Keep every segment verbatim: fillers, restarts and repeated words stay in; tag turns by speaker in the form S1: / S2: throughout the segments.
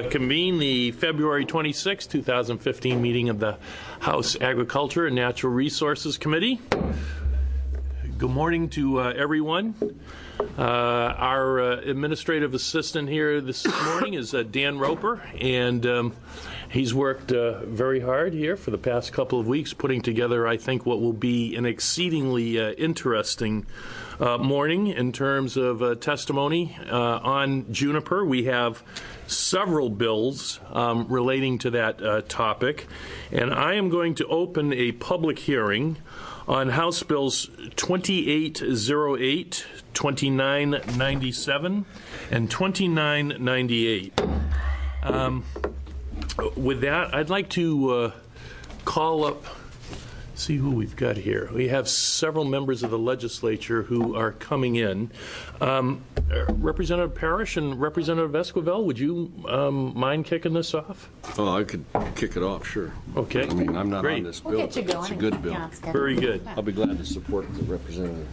S1: uh, convene the February twenty-sixth, twenty fifteen meeting of the House Agriculture and Natural Resources Committee. Good morning to uh, everyone. Uh, our uh, administrative assistant here this morning is uh, Dan Roper, and um, he's worked uh, very hard here for the past couple of weeks putting together, I think, what will be an exceedingly uh, interesting uh, morning in terms of uh, testimony uh, on juniper. We have several bills um, relating to that uh, topic, and I am going to open a public hearing on House Bills twenty-eight oh eight, twenty-nine ninety-seven, and twenty-nine ninety-eight. Um, with that, I'd like to uh, call up, see who we've got here. We have several members of the legislature who are coming in. Um, Representative Parrish and Representative Esquivel, would you um, mind kicking this off?
S2: Oh, I could kick it off, sure.
S1: Okay.
S2: I mean, I'm not
S1: Great.
S2: on this bill.
S3: We'll get you going.
S2: It's a good bill.
S3: Yeah, it's good.
S1: Very good.
S2: I'll be glad to support the representative.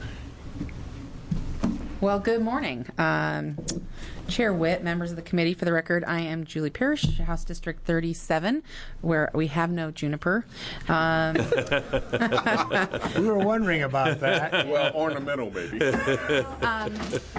S3: Well, good morning. Um, Chair Witt, members of the committee, for the record, I am Julie Parrish, House District thirty-seven, where we have no juniper. Um,
S4: we were wondering about that.
S2: Well, ornamental, maybe.
S3: um,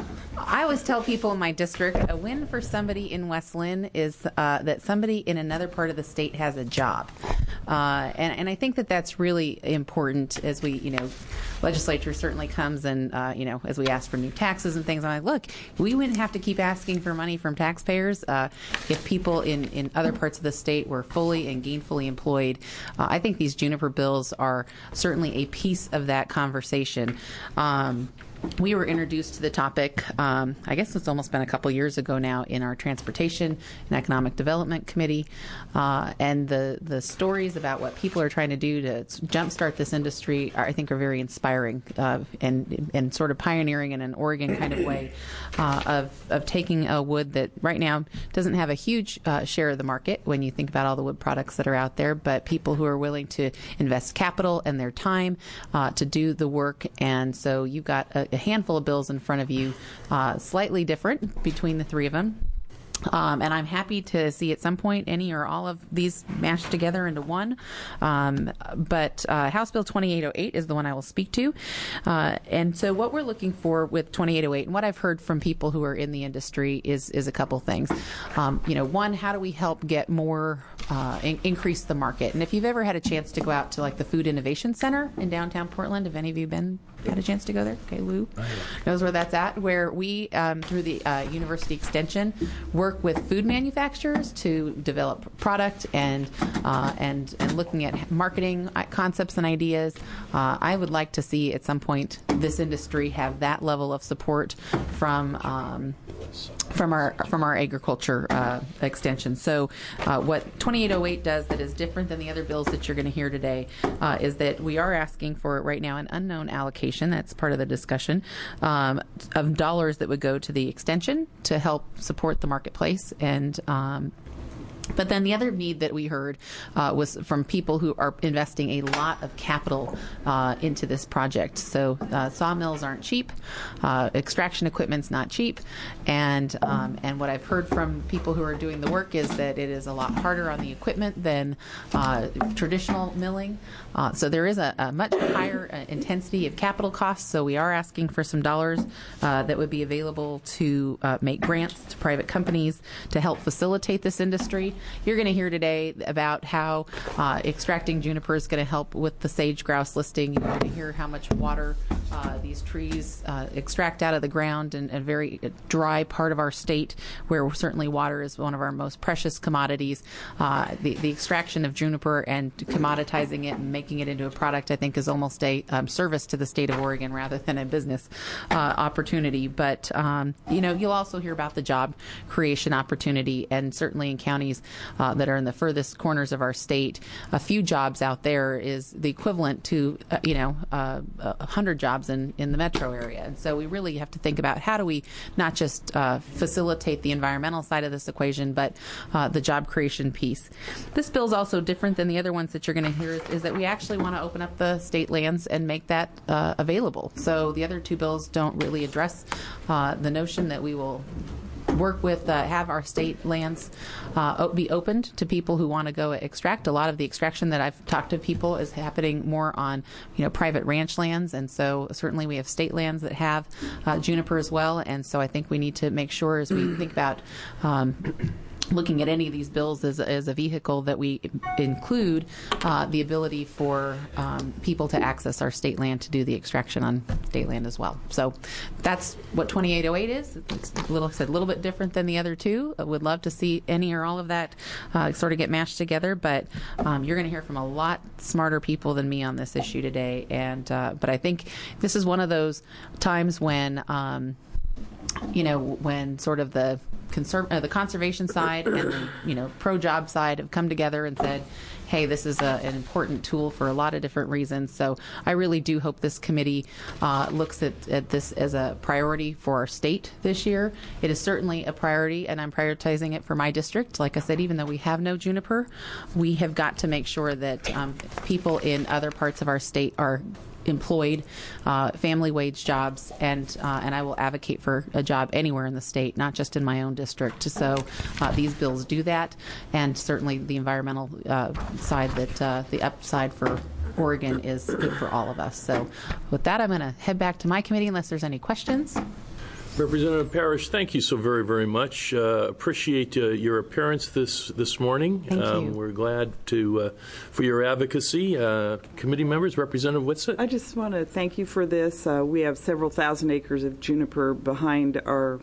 S3: I always tell people in my district, a win for somebody in West Linn is uh, that somebody in another part of the state has a job. Uh, and, and I think that that's really important as we, you know, legislature certainly comes and, uh, you know, as we ask for new taxes and things, I'm like, look, we wouldn't have to keep asking for money from taxpayers uh, if people in, in other parts of the state were fully and gainfully employed. Uh, I think these juniper bills are certainly a piece of that conversation. Um, We were introduced to the topic, um, I guess it's almost been a couple years ago now, in our Transportation and Economic Development Committee. Uh, and the, the stories about what people are trying to do to jumpstart this industry, are, I think, are very inspiring uh, and, and sort of pioneering in an Oregon kind of way uh, of, of taking a wood that right now doesn't have a huge uh, share of the market when you think about all the wood products that are out there, but people who are willing to invest capital and their time uh, to do the work. And so you've got a a handful of bills in front of you, uh, slightly different between the three of them. Um, and I'm happy to see at some point any or all of these mashed together into one. Um, but uh, House Bill twenty-eight oh eight is the one I will speak to. Uh, and so what we're looking for with twenty-eight oh eight, and what I've heard from people who are in the industry, is is a couple things. Um, you know, one, how do we help get more, uh, in- increase the market? And if you've ever had a chance to go out to like the Food Innovation Center in downtown Portland, have any of you been had a chance to go there? Okay, Lou knows where that's at, where we, um, through the uh, University Extension, work with food manufacturers to develop product and uh, and and looking at marketing concepts and ideas. Uh, I would like to see at some point this industry have that level of support from um, from our from our agriculture uh, extension. So uh, what twenty-eight oh eight does that is different than the other bills that you're going to hear today uh, is that we are asking for right now an unknown allocation. That's part of the discussion um, of dollars that would go to the extension to help support the marketplace. And um, but then the other need that we heard uh, was from people who are investing a lot of capital uh, into this project. So uh, sawmills aren't cheap, uh, extraction equipment's not cheap, and um, and what I've heard from people who are doing the work is that it is a lot harder on the equipment than uh, traditional milling. Uh, so there is a, a much higher uh, intensity of capital costs. So we are asking for some dollars uh, that would be available to uh, make grants to private companies to help facilitate this industry. You're going to hear today about how uh, extracting juniper is going to help with the sage grouse listing. You're going to hear how much water uh, these trees uh, extract out of the ground in a very dry part of our state, where certainly water is one of our most precious commodities. Uh, the, the extraction of juniper and commoditizing it and making it into a product, I think, is almost a um, service to the state of Oregon rather than a business uh, opportunity. But, um, you know, you'll also hear about the job creation opportunity, and certainly in counties Uh, that are in the furthest corners of our state, a few jobs out there is the equivalent to, uh, you know, uh, a hundred jobs in, in the metro area. And so we really have to think about how do we not just uh, facilitate the environmental side of this equation, but uh, the job creation piece. This bill is also different than the other ones that you're going to hear, is, is that we actually want to open up the state lands and make that uh, available. So the other two bills don't really address uh, the notion that we will work with, uh, have our state lands uh, be opened to people who want to go extract. A lot of the extraction that I've talked to people is happening more on, you know, private ranch lands, and so certainly we have state lands that have uh, juniper as well, and so I think we need to make sure as we think about um, looking at any of these bills as, as a vehicle that we include uh, the ability for um, people to access our state land to do the extraction on state land as well. So that's what twenty-eight oh eight is. It's a little, said, a little bit different than the other two. I would love to see any or all of that uh, sort of get mashed together, but um, you're going to hear from a lot smarter people than me on this issue today. And uh, but I think this is one of those times when um, you know, when sort of the conserv- uh, the conservation side and the, you know, pro-job side have come together and said, hey, this is a, an important tool for a lot of different reasons. So I really do hope this committee uh, looks at, at this as a priority for our state this year. It is certainly a priority, and I'm prioritizing it for my district. Like I said, even though we have no juniper, we have got to make sure that um, people in other parts of our state are employed, uh, family wage jobs, and uh, and I will advocate for a job anywhere in the state, not just in my own district. So uh, these bills do that, and certainly the environmental uh, side, that uh, the upside for Oregon is good for all of us. So with that, I'm going to head back to my committee unless there's any questions.
S1: Representative Parrish, thank you so very, very much. Uh, appreciate uh, your appearance this this morning.
S3: Thank
S1: um,
S3: you.
S1: We're glad to uh, for your advocacy. Uh, committee members, Representative Whitsitt.
S5: I just want to thank you for this. Uh, we have several thousand acres of juniper behind our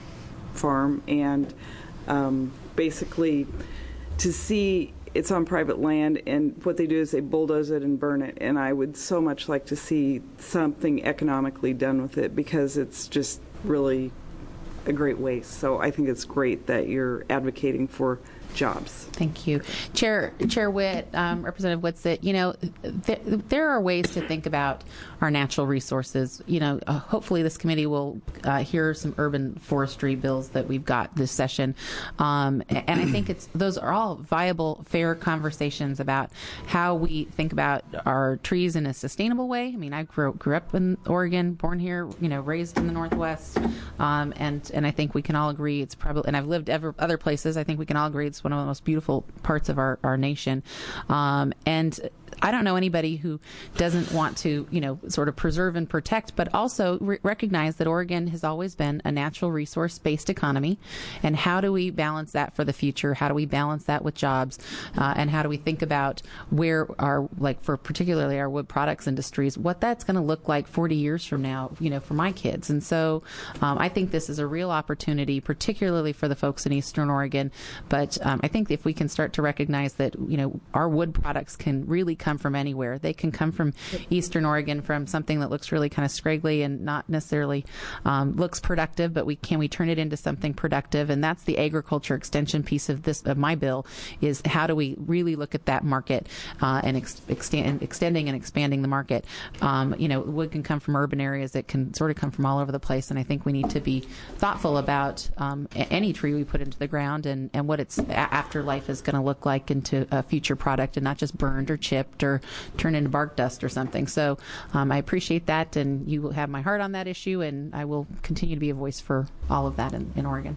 S5: farm, and um, basically to see it's on private land, and what they do is they bulldoze it and burn it. And I would so much like to see something economically done with it, because it's just really a great waste. So I think it's great that you're advocating for jobs.
S3: Thank you. Chair Chair Witt, um, Representative Whitsitt, you know, th- there are ways to think about our natural resources. You know, uh, hopefully this committee will uh, hear some urban forestry bills that we've got this session. Um, and I think it's those are all viable, fair conversations about how we think about our trees in a sustainable way. I mean, I grew, grew up in Oregon, born here, you know, raised in the Northwest. Um, and, and I think we can all agree it's probably, and I've lived ever, other places, I think we can all agree it's one of the most beautiful parts of our, our nation. Um, and I don't know anybody who doesn't want to, you know, sort of preserve and protect, but also re- recognize that Oregon has always been a natural resource-based economy. And how do we balance that for the future? How do we balance that with jobs? Uh, and how do we think about where our, like for particularly our wood products industries, what that's going to look like forty years from now, you know, for my kids. And so um, I think this is a real opportunity, particularly for the folks in Eastern Oregon. But um, I think if we can start to recognize that, you know, our wood products can really come from anywhere. They can come from Eastern Oregon, from something that looks really kind of scraggly and not necessarily um, looks productive, but we can we turn it into something productive? And that's the agriculture extension piece of this of my bill, is how do we really look at that market uh, and ex- extend, extending and expanding the market. Um, you know, wood can come from urban areas. It can sort of come from all over the place, and I think we need to be thoughtful about um, any tree we put into the ground and, and what its afterlife is going to look like into a future product, and not just burned or chipped or turn into bark dust or something. So um, I appreciate that, and you will have my heart on that issue, and I will continue to be a voice for all of that in, in Oregon.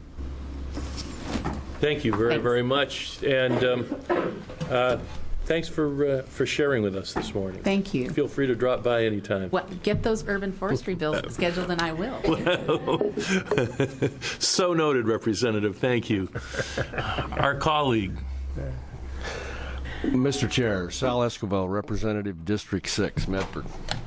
S1: Thank you very,
S3: Thanks.
S1: very much. And um, uh, thanks for uh, for sharing with us this morning.
S3: Thank you.
S1: Feel free to drop by anytime.
S3: Well, get those urban forestry bills scheduled, and I will.
S1: So noted, Representative. Thank you. Our colleague.
S2: Mister Chair, Sal Esquivel, Representative District six, Medford.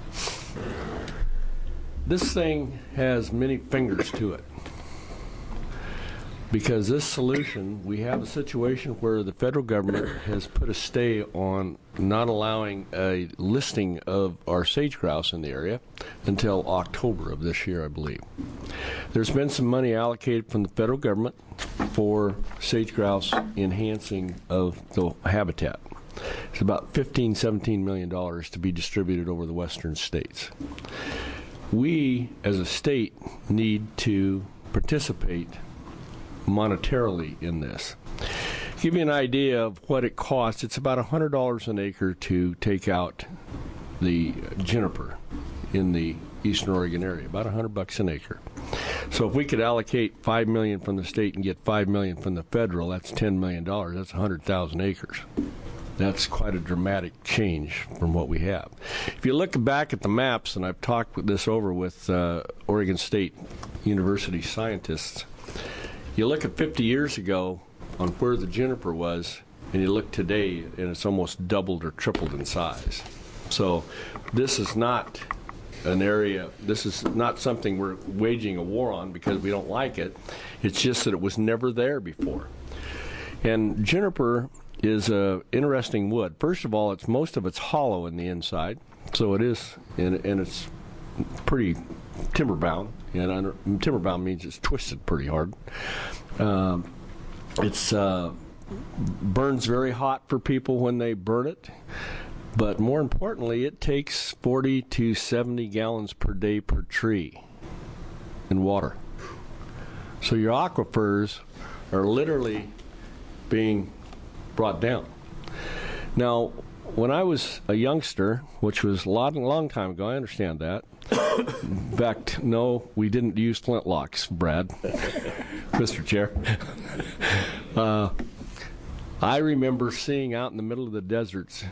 S2: This thing has many fingers to it, because this solution, we have a situation where the federal government has put a stay on not allowing a listing of our sage grouse in the area until October of this year, I believe. There's been some money allocated from the federal government for sage grouse enhancing of the habitat. It's about fifteen, seventeen million dollars to be distributed over the western states. We, as a state, need to participate monetarily in this. Give you an idea of what it costs. It's about one hundred dollars an acre to take out the juniper in the Eastern Oregon area, about one hundred bucks an acre. So if we could allocate five million dollars from the state and get five million dollars from the federal, that's ten million dollars. That's one hundred thousand acres. That's quite a dramatic change from what we have. If you look back at the maps, and I've talked this over with uh, Oregon State University scientists, you look at fifty years ago on where the juniper was, and you look today, and it's almost doubled or tripled in size. So this is not an area, this is not something we're waging a war on because we don't like it. It's just that it was never there before. And juniper is a interesting wood. First of all, it's most of it's hollow in the inside, so it is, and, and it's pretty timber bound. And under, timber bound means it's twisted pretty hard. Um, it's uh, burns very hot for people when they burn it, but more importantly, it takes forty to seventy gallons per day per tree in water. So your aquifers are literally being brought down. Now, when I was a youngster, which was a long, long time ago, I understand that. In fact, no, we didn't use flintlocks, Brad, Mister Chair. Uh, I remember seeing out in the middle of the deserts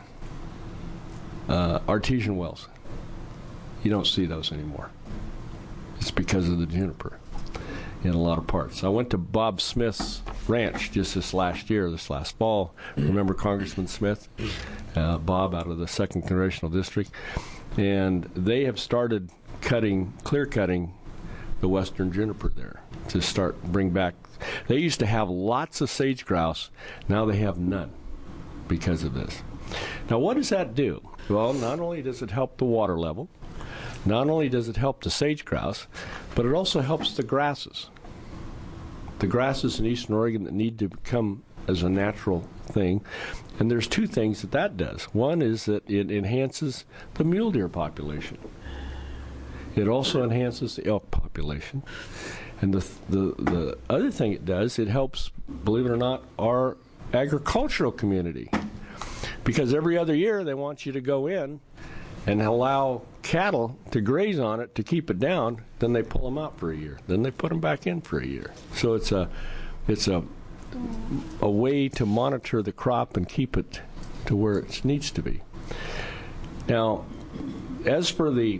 S2: uh, artesian wells. You don't see those anymore. It's because of the juniper in a lot of parts. I went to Bob Smith's ranch just this last year, this last fall. Remember Congressman Smith? Uh, Bob out of the second Congressional District. And they have started cutting, clear cutting the western juniper there to start bring back. They used to have lots of sage grouse. Now they have none because of this. Now what does that do? Well, not only does it help the water level, not only does it help the sage grouse, but it also helps the grasses. The grasses in eastern Oregon that need to come as a natural thing. And there's two things that that does. One is that it enhances the mule deer population. It also enhances the elk population. And the, the, the other thing it does, it helps, believe it or not, our agricultural community. Because every other year they want you to go in and allow cattle to graze on it to keep it down, then they pull them out for a year. Then they put them back in for a year. So it's a, it's a, a way to monitor the crop and keep it to where it needs to be. Now, as for the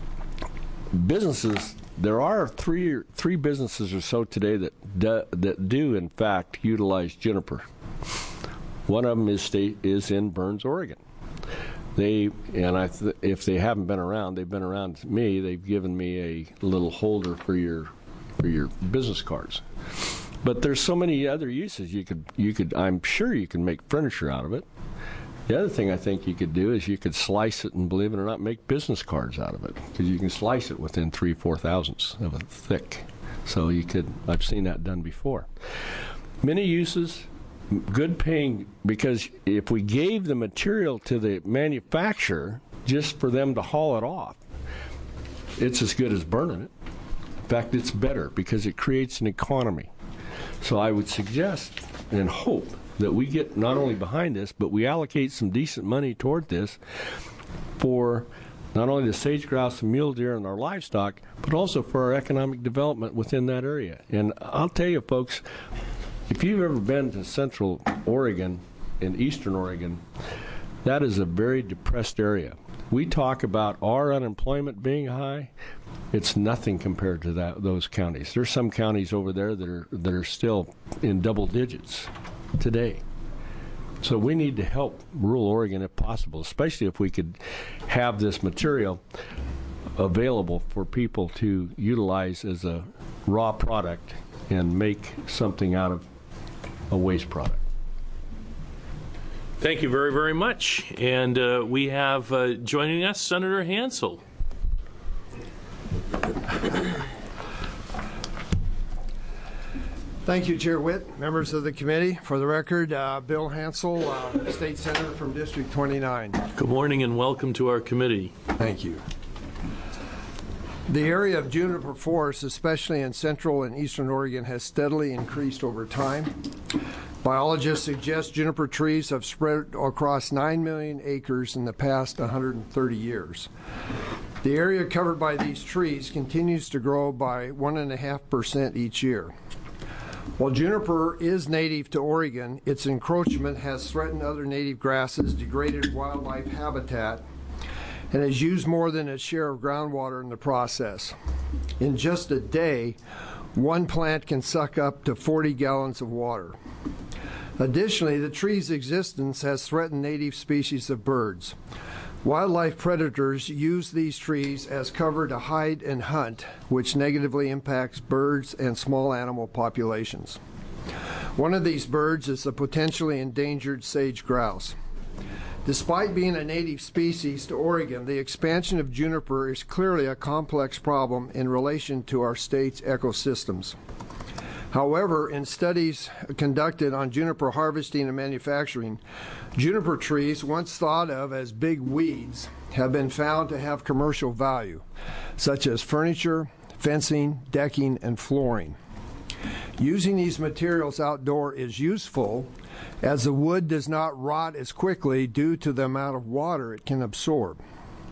S2: businesses, there are three three businesses or so today that do, that do in fact utilize juniper. One of them is state is in Burns, Oregon. They and I, th- if they haven't been around, they've been around me. They've given me a little holder for your for your business cards. But there's so many other uses you could you could. I'm sure you can make furniture out of it. The other thing I think you could do is you could slice it and, believe it or not, make business cards out of it, because you can slice it within three four thousandths of a thick. So you could. I've seen that done before. Many uses. Good paying, because if we gave the material to the manufacturer just for them to haul it off, it's as good as burning it. In fact, it's better because it creates an economy. So I would suggest and hope that we get not only behind this, but we allocate some decent money toward this for not only the sage grouse and mule deer and our livestock, but also for our economic development within that area. And I'll tell you, folks, if you've ever been to Central Oregon and Eastern Oregon, that is a very depressed area. We talk about our unemployment being high. It's nothing compared to that those counties. There's some counties over there that are that are still in double digits today. So we need to help rural Oregon if possible, especially if we could have this material available for people to utilize as a raw product and make something out of a waste product.
S1: Thank you very, very much. And uh, we have uh, joining us Senator Hansel.
S4: Thank you, Chair Witt, members of the committee. For the record, uh, Bill Hansel, uh, State Senator from District twenty-nine.
S1: Good morning and welcome to our committee.
S4: Thank you. The area of juniper forests, especially in central and eastern Oregon, has steadily increased over time. Biologists suggest juniper trees have spread across nine million acres in the past one hundred thirty years. The area covered by these trees continues to grow by one point five percent each year. While juniper is native to Oregon, its encroachment has threatened other native grasses, degraded wildlife habitat, and has used more than its share of groundwater in the process. In just a day, one plant can suck up to forty gallons of water. Additionally, the tree's existence has threatened native species of birds. Wildlife predators use these trees as cover to hide and hunt, which negatively impacts birds and small animal populations. One of these birds is the potentially endangered sage grouse. Despite being a native species to Oregon, the expansion of juniper is clearly a complex problem in relation to our state's ecosystems. However, in studies conducted on juniper harvesting and manufacturing, juniper trees, once thought of as big weeds, have been found to have commercial value, such as furniture, fencing, decking, and flooring. Using these materials outdoor is useful, as the wood does not rot as quickly due to the amount of water it can absorb.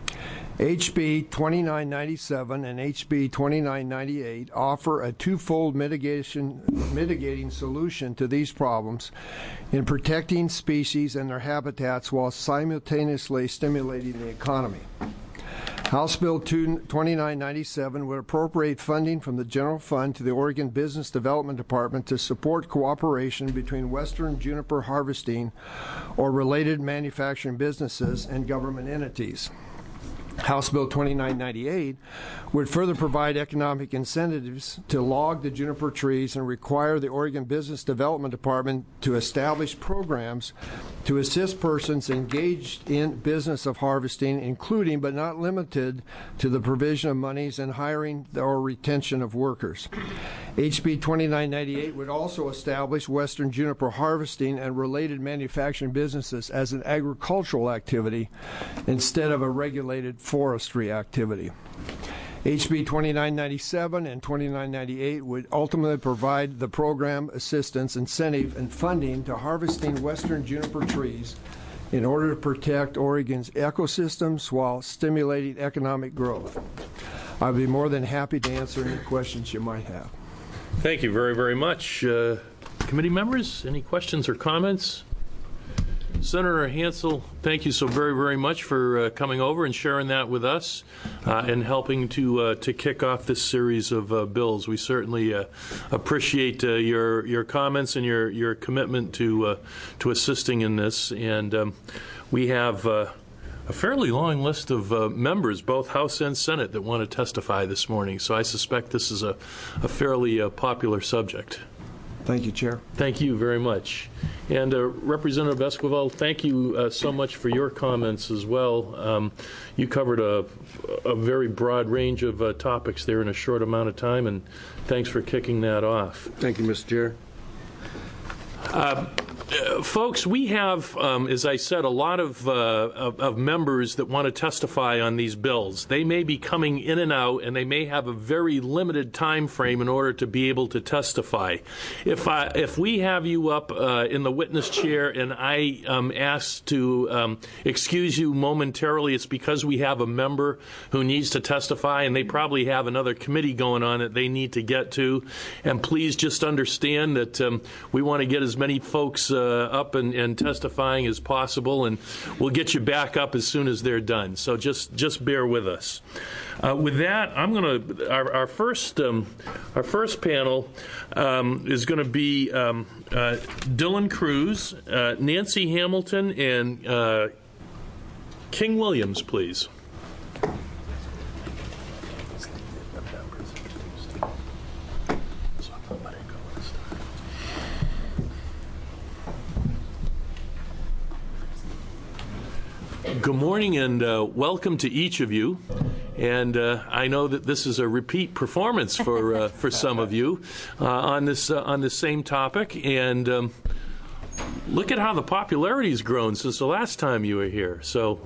S4: H B twenty-nine ninety-seven and H B twenty-nine ninety-eight offer a twofold mitigation, mitigating solution to these problems in protecting species and their habitats while simultaneously stimulating the economy. House Bill twenty-nine ninety-seven would appropriate funding from the general fund to the Oregon Business Development Department to support cooperation between Western juniper harvesting or related manufacturing businesses and government entities. House Bill twenty-nine ninety-eight would further provide economic incentives to log the juniper trees and require the Oregon Business Development Department to establish programs to assist persons engaged in business of harvesting, including but not limited to the provision of monies and hiring or retention of workers. H B twenty-nine ninety-eight would also establish Western juniper harvesting and related manufacturing businesses as an agricultural activity instead of a regulated forestry activity. H B twenty-nine ninety-seven and twenty-nine ninety-eight would ultimately provide the program assistance, incentive, and funding to harvesting Western juniper trees in order to protect Oregon's ecosystems while stimulating economic growth. I'd be more than happy to answer any questions you might have.
S1: Thank you very, very much. Uh, committee members, any questions or comments? Senator Hansel, thank you so very, very much for uh, coming over and sharing that with us uh, and helping to uh, to kick off this series of uh, bills. We certainly uh, appreciate uh, your your comments and your your commitment to uh, to assisting in this. And um, we have uh, a fairly long list of uh, members, both House and Senate, that want to testify this morning. So I suspect this is a, a fairly uh, popular subject.
S4: Thank you, Chair.
S1: Thank you very much. And uh, Representative Esquivel, thank you uh, so much for your comments as well. Um, you covered a, a very broad range of uh, topics there in a short amount of time, and thanks for kicking that off.
S2: Thank you, Mister Chair.
S1: Uh, Uh, folks, we have, um, as I said, a lot of, uh, of, of members that want to testify on these bills. They may be coming in and out, and they may have a very limited time frame in order to be able to testify. If I, if we have you up uh, in the witness chair and I um, ask to um, excuse you momentarily, it's because we have a member who needs to testify, and they probably have another committee going on that they need to get to. And please just understand that um, we want to get as many folks Uh, up and, and testifying as possible, and we'll get you back up as soon as they're done. So just just bear with us. Uh, with that, I'm going to our, our first um, our first panel um, is going to be um, uh, Dylan Cruz, uh, Nancy Hamilton, and uh, King Williams, please. Good morning and uh, welcome to each of you. And uh, I know that this is a repeat performance for uh, for some of you uh, on this uh, on this same topic. And um, look at how the popularity has grown since the last time you were here. So
S2: Work.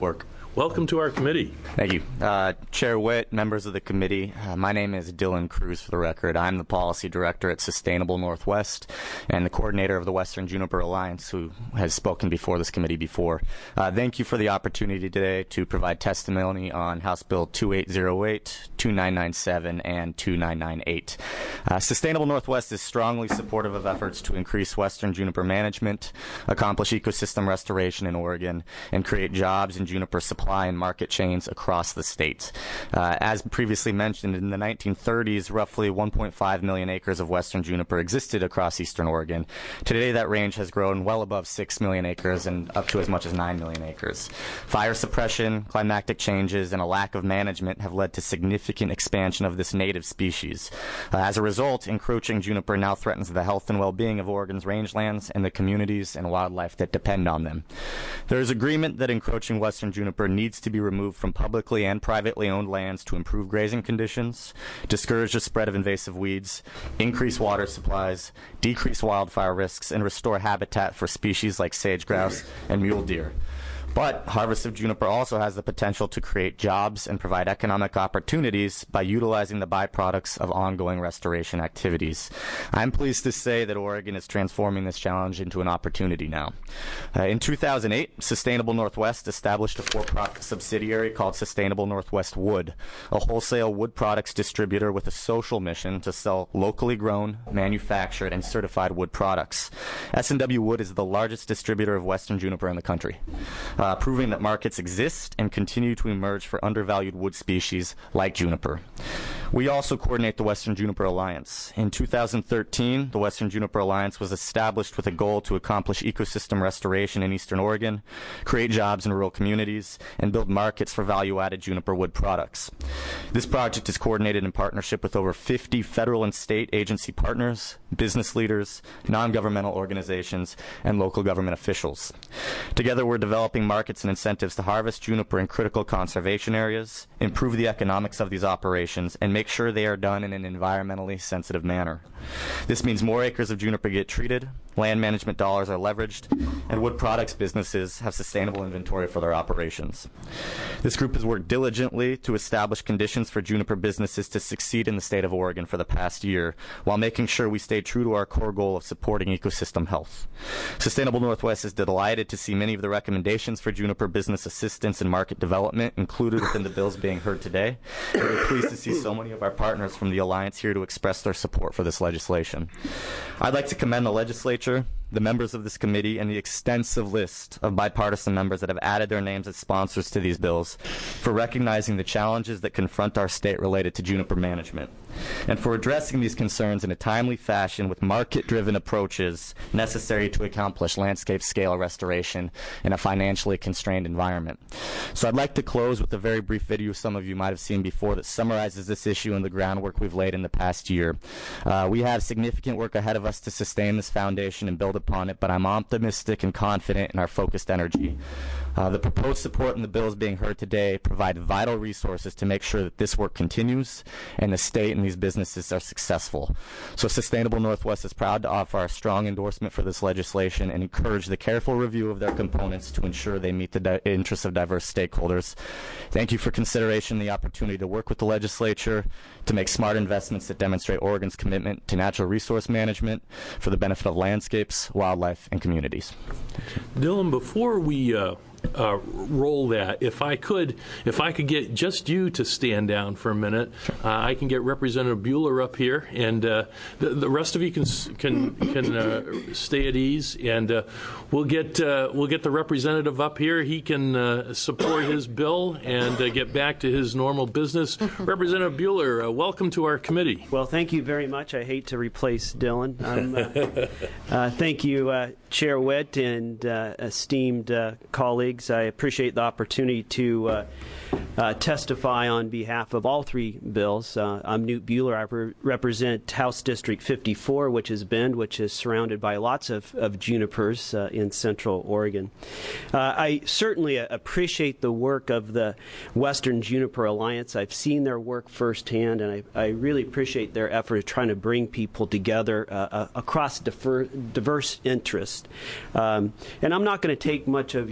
S1: welcome to our committee.
S6: Thank you. Uh, Chair Witt, members of the committee, uh, my name is Dylan Cruz, for the record. I'm the Policy Director at Sustainable Northwest and the coordinator of the Western Juniper Alliance, who has spoken before this committee before. Uh, thank you for the opportunity today to provide testimony on House Bill two eight zero eight, two nine nine seven, and two nine nine eight. Uh, Sustainable Northwest is strongly supportive of efforts to increase Western juniper management, accomplish ecosystem restoration in Oregon, and create jobs in juniper supply and market chains across the state. Uh, as previously mentioned, in the nineteen thirties, roughly one point five million acres of Western juniper existed across eastern Oregon. Today, that range has grown well above six million acres and up to as much as nine million acres. Fire suppression, climatic changes, and a lack of management have led to significant expansion of this native species. Uh, as a result, encroaching juniper now threatens the health and well-being of Oregon's rangelands and the communities and wildlife that depend on them. There is agreement that encroaching Western juniper needs to be removed from publicly and privately owned lands to improve grazing conditions, discourage the spread of invasive weeds, increase water supplies, decrease wildfire risks, and restore habitat for species like sage grouse and mule deer. But harvest of juniper also has the potential to create jobs and provide economic opportunities by utilizing the byproducts of ongoing restoration activities. I'm pleased to say that Oregon is transforming this challenge into an opportunity now. Uh, in two thousand eight, Sustainable Northwest established a for-profit subsidiary called Sustainable Northwest Wood, a wholesale wood products distributor with a social mission to sell locally grown, manufactured, and certified wood products. S and W Wood is the largest distributor of Western juniper in the country. Uh, proving that markets exist and continue to emerge for undervalued wood species like juniper. We also coordinate the Western Juniper Alliance. In two thousand thirteen, the Western Juniper Alliance was established with a goal to accomplish ecosystem restoration in eastern Oregon, create jobs in rural communities, and build markets for value-added juniper wood products. This project is coordinated in partnership with over fifty federal and state agency partners, business leaders, non-governmental organizations, and local government officials. Together, we're developing markets and incentives to harvest juniper in critical conservation areas, improve the economics of these operations, and make sure they are done in an environmentally sensitive manner. This means more acres of juniper get treated, land management dollars are leveraged, and wood products businesses have sustainable inventory for their operations. This group has worked diligently to establish conditions for juniper businesses to succeed in the state of Oregon for the past year, while making sure we stay true to our core goal of supporting ecosystem health. Sustainable Northwest is delighted to see many of the recommendations for juniper business assistance and market development included within the bills being heard today, and we're pleased to see so many of our partners from the Alliance here to express their support for this legislation. I'd like to commend the legislature, the members of this committee, and the extensive list of bipartisan members that have added their names as sponsors to these bills for recognizing the challenges that confront our state related to juniper management, and for addressing these concerns in a timely fashion with market-driven approaches necessary to accomplish landscape-scale restoration in a financially constrained environment. So I'd like to close with a very brief video some of you might have seen before that summarizes this issue and the groundwork we've laid in the past year. Uh, we have significant work ahead of us to sustain this foundation and build upon it, but I'm optimistic and confident in our focused energy. Uh, the proposed support in the bills being heard today provide vital resources to make sure that this work continues and the state and these businesses are successful. So Sustainable Northwest is proud to offer our strong endorsement for this legislation and encourage the careful review of their components to ensure they meet the di- interests of diverse stakeholders. Thank you for consideration and the opportunity to work with the legislature to make smart investments that demonstrate Oregon's commitment to natural resource management for the benefit of landscapes, wildlife, and communities.
S1: Dylan, before we uh, uh, roll that, if I could, if I could get just you to stand down for a minute, uh, I can get Representative Buehler up here, and uh, the, the rest of you can can can uh, stay at ease, and uh, we'll get uh, we'll get the representative up here. He can uh, support his bill and uh, get back to his normal business. Representative Buehler, uh, welcome to our committee.
S7: Well, thank you very much. I hate to replace Dylan. Um, uh, uh, thank you, uh, Chair Witt and uh, esteemed uh, colleagues. I appreciate the opportunity to uh, uh, testify on behalf of all three bills. Uh, I'm Newt Buehler. I re- represent House District fifty-four, which is Bend, which is surrounded by lots of, of junipers uh, in central Oregon. Uh, I certainly appreciate the work of the Western Juniper Alliance. I've seen their work firsthand, and I, I really appreciate their effort of trying to bring people together uh, uh, across differ, diverse interests. Um, and I'm not going to take much of your time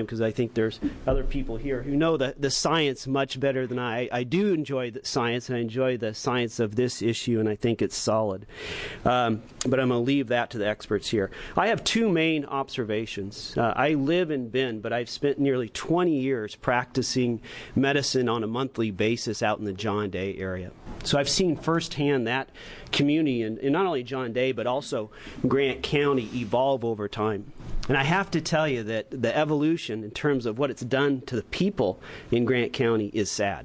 S7: because I think there's other people here who know the, the science much better than I. I do enjoy the science, and I enjoy the science of this issue, and I think it's solid. Um, but I'm going to leave that to the experts here. I have two main observations. Uh, I live in Bend, but I've spent nearly twenty years practicing medicine on a monthly basis out in the John Day area. So I've seen firsthand that community, and, and not only John Day, but also Grant County evolve over time. And I have to tell you that the evolution in terms of what it's done to the people in Grant County is sad.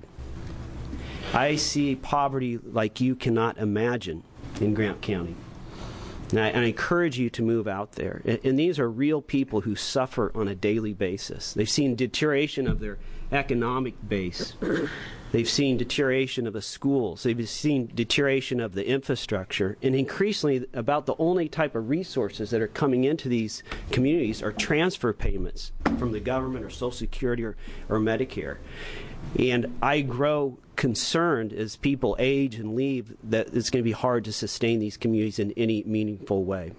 S7: I see poverty like you cannot imagine in Grant County. And I, and I encourage you to move out there. And, and these are real people who suffer on a daily basis. They've seen deterioration of their economic base. They've seen deterioration of the schools. They've seen deterioration of the infrastructure. And increasingly, about the only type of resources that are coming into these communities are transfer payments from the government or Social Security or, or Medicare. And I grow concerned as people age and leave that it's going to be hard to sustain these communities in any meaningful way.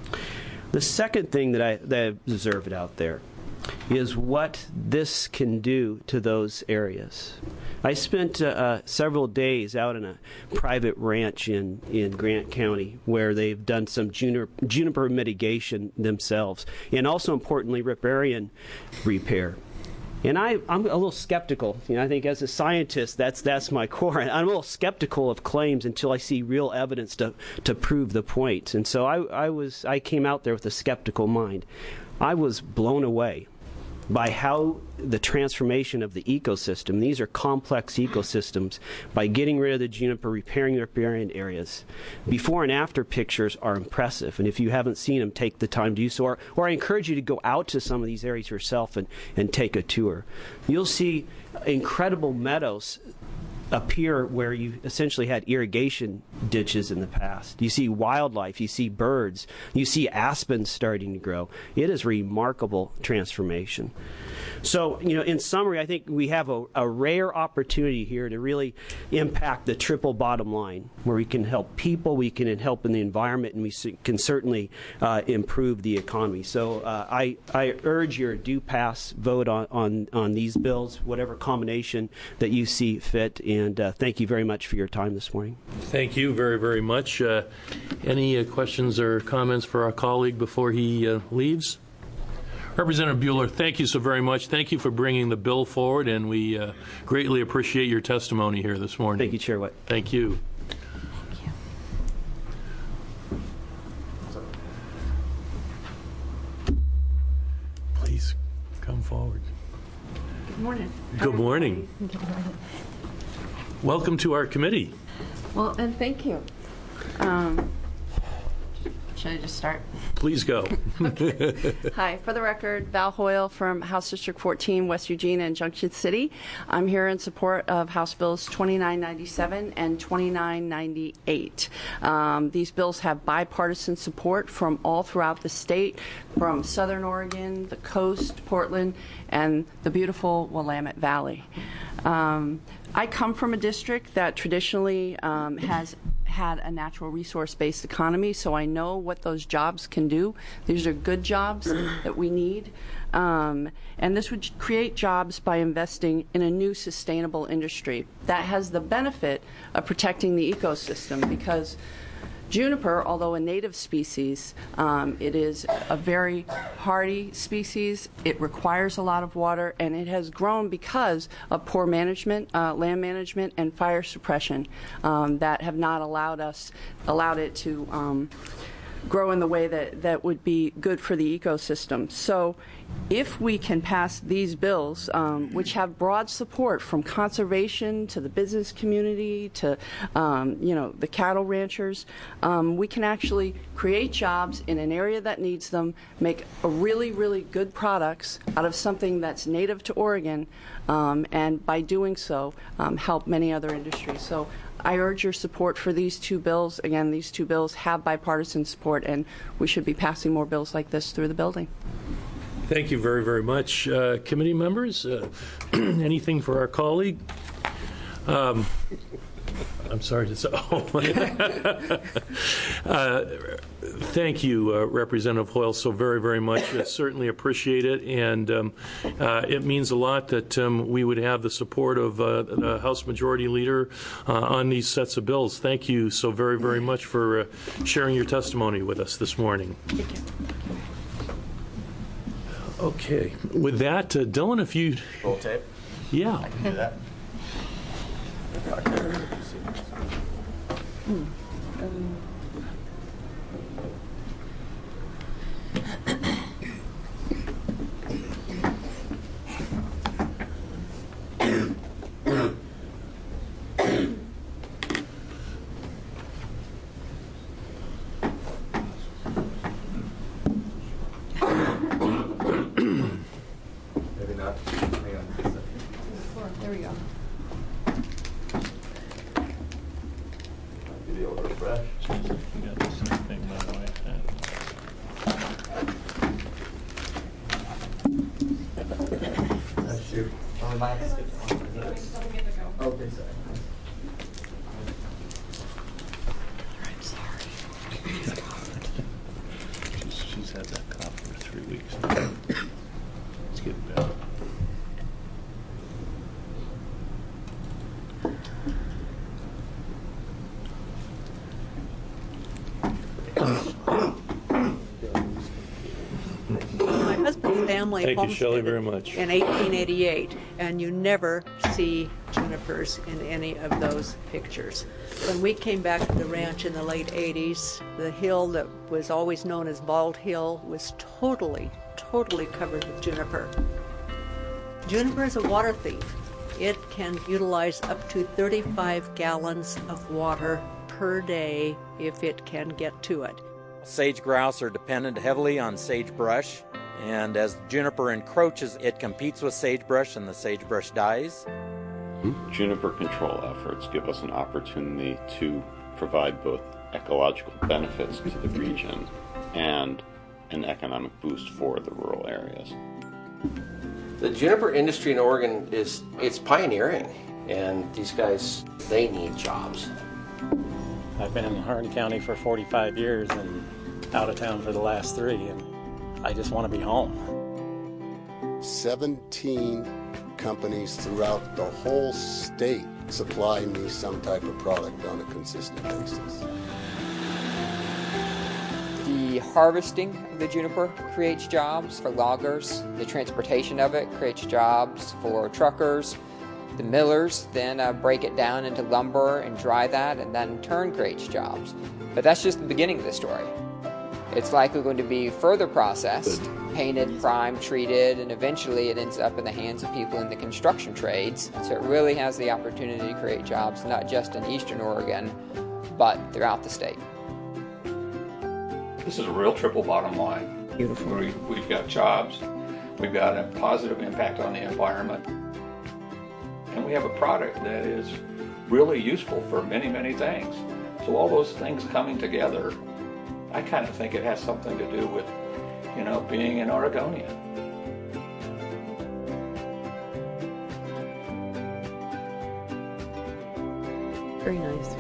S7: The second thing that I, that I observed out there is what this can do to those areas. I spent uh, uh, several days out in a private ranch in, in Grant County where they've done some juniper, juniper mitigation themselves, and also, importantly, riparian repair. And I, I'm a little skeptical. You know, I think as a scientist, that's that's my core. I'm a little skeptical of claims until I see real evidence to to prove the point. And so I, I was I came out there with a skeptical mind. I was blown away by how the transformation of the ecosystem, these are complex ecosystems, by getting rid of the juniper, repairing the riparian areas. Before and after pictures are impressive, and if you haven't seen them, take the time to do so. Or, or I encourage you to go out to some of these areas yourself and, and take a tour. You'll see incredible meadows appear where you essentially had irrigation ditches in the past. You see wildlife, you see birds, you see aspens starting to grow. It is remarkable transformation. So, you know, in summary, I think we have a, a rare opportunity here to really impact the triple bottom line, where we can help people, we can help in the environment, and we can certainly uh, improve the economy. So uh, I, I urge your do pass vote on, on, on these bills, whatever combination that you see fit, and uh, thank you very much for your time this morning.
S1: Thank you very, very much. Uh, any uh, questions or comments for our colleague before he uh, leaves? Representative Buehler, thank you so very much. Thank you for bringing the bill forward, and we uh, greatly appreciate your testimony here this morning.
S7: Thank you, Chair Witt.
S1: Thank you.
S3: Thank you.
S1: Please come forward.
S8: Good morning.
S1: Good morning.
S8: Good morning.
S1: Welcome to our committee.
S8: Well, and thank you. Um, should I just start?
S1: Please go.
S8: Okay. Hi, for the record, Val Hoyle from House District fourteen, West Eugene and Junction City. I'm here in support of House Bills twenty-nine ninety-seven and twenty-nine ninety-eight. Um, these bills have bipartisan support from all throughout the state, from Southern Oregon, the coast, Portland, and the beautiful Willamette Valley. Um, I come from a district that traditionally um, has had a natural resource-based economy, so I know what those jobs can do. These are good jobs that we need. Um, and this would create jobs by investing in a new sustainable industry that has the benefit of protecting the ecosystem, because juniper, although a native species, um, it is a very hardy species. It requires a lot of water, and it has grown because of poor management, uh, land management, and fire suppression um, that have not allowed us, allowed it to um, grow in the way that, that would be good for the ecosystem. So if we can pass these bills, um, which have broad support from conservation to the business community to um, you know, the cattle ranchers, um, we can actually create jobs in an area that needs them, make a really, really good products out of something that's native to Oregon, um, and by doing so, um, help many other industries. So I urge your support for these two bills. Again, these two bills have bipartisan support, and we should be passing more bills like this through the building.
S1: Thank you very, very much. Uh, committee members, uh, anything for our colleague? Um, I'm sorry to say. Oh. uh, thank you, uh, Representative Hoyle, so very, very much. I certainly appreciate it, and um, uh, it means a lot that um, we would have the support of uh, the House Majority Leader uh, on these sets of bills. Thank you so very, very much for uh, sharing your testimony with us this morning.
S8: Thank you.
S1: Okay. With that, uh, Dylan, if you...
S6: Roll tape.
S1: Yeah.
S6: I can do that.
S8: Hmm. Um.
S6: Maybe not. Hang on.
S8: There we go.
S6: Video refresh.
S1: You got the same thing, by the way.
S6: That's you. Oh, mine skipped one. Okay, sorry.
S1: She's, she's had that cough for three weeks now. It's getting better.
S9: My husband's family
S1: Thank you, Shelley,
S9: homesteaded
S1: very much.
S9: in eighteen eighty-eight, and you never see junipers in any of those pictures. When we came back to the ranch in the late eighties, the hill that was always known as Bald Hill was totally, totally covered with juniper. Juniper is a water thief. It can utilize up to thirty-five gallons of water per day if it can get to it.
S10: Sage grouse are dependent heavily on sagebrush, and as juniper encroaches, it competes with sagebrush and the sagebrush dies.
S11: Juniper control efforts give us an opportunity to provide both ecological benefits to the region and an economic boost for the rural areas.
S12: The juniper industry in Oregon is it's pioneering, and these guys, they need jobs.
S13: I've been in Harney County for forty-five years and out of town for the last three, and I just want to be home.
S14: seventeen companies throughout the whole state supply me some type of product on a consistent basis.
S15: The harvesting of the juniper creates jobs for loggers. The transportation of it creates jobs for truckers. The millers then uh, break it down into lumber and dry that, and that in turn creates jobs. But that's just the beginning of the story. It's likely going to be further processed, painted, primed, treated, and eventually it ends up in the hands of people in the construction trades. So it really has the opportunity to create jobs not just in eastern Oregon, but throughout the state.
S16: This is a real triple bottom line.
S15: Beautiful.
S16: We, we've got jobs, we've got a positive impact on the environment, and we have a product that is really useful for many, many things. So all those things coming together, I kind of think it has something to do with, you know, being an Oregonian.
S9: Very nice.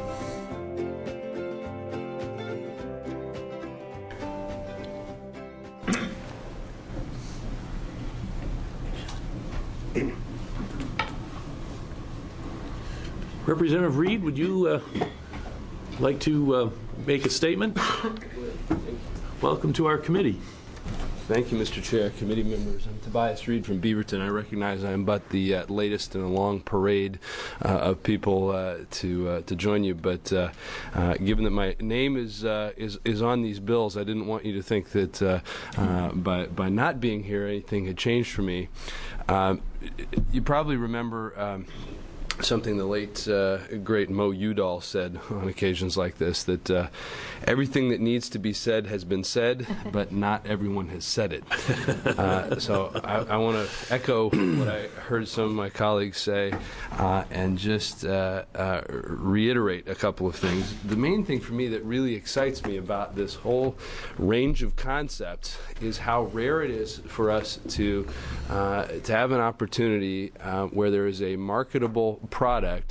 S1: Representative Reed, would you uh, like to uh, make a statement? Welcome to our committee.
S17: Thank you, Mister Chair, committee members. I'm Tobias Reed from Beaverton. I recognize I'm but the uh, latest in a long parade uh, of people uh, to uh, to join you. But uh, uh, given that my name is uh, is is on these bills, I didn't want you to think that uh, uh, by by not being here anything had changed for me. Um, you probably remember. Um, Something the late, uh, great Mo Udall said on occasions like this, that uh, everything that needs to be said has been said, but not everyone has said it. Uh, so I, I want to echo what I heard some of my colleagues say uh, and just uh, uh, reiterate a couple of things. The main thing for me that really excites me about this whole range of concepts is how rare it is for us to, uh, to have an opportunity uh, where there is a marketable product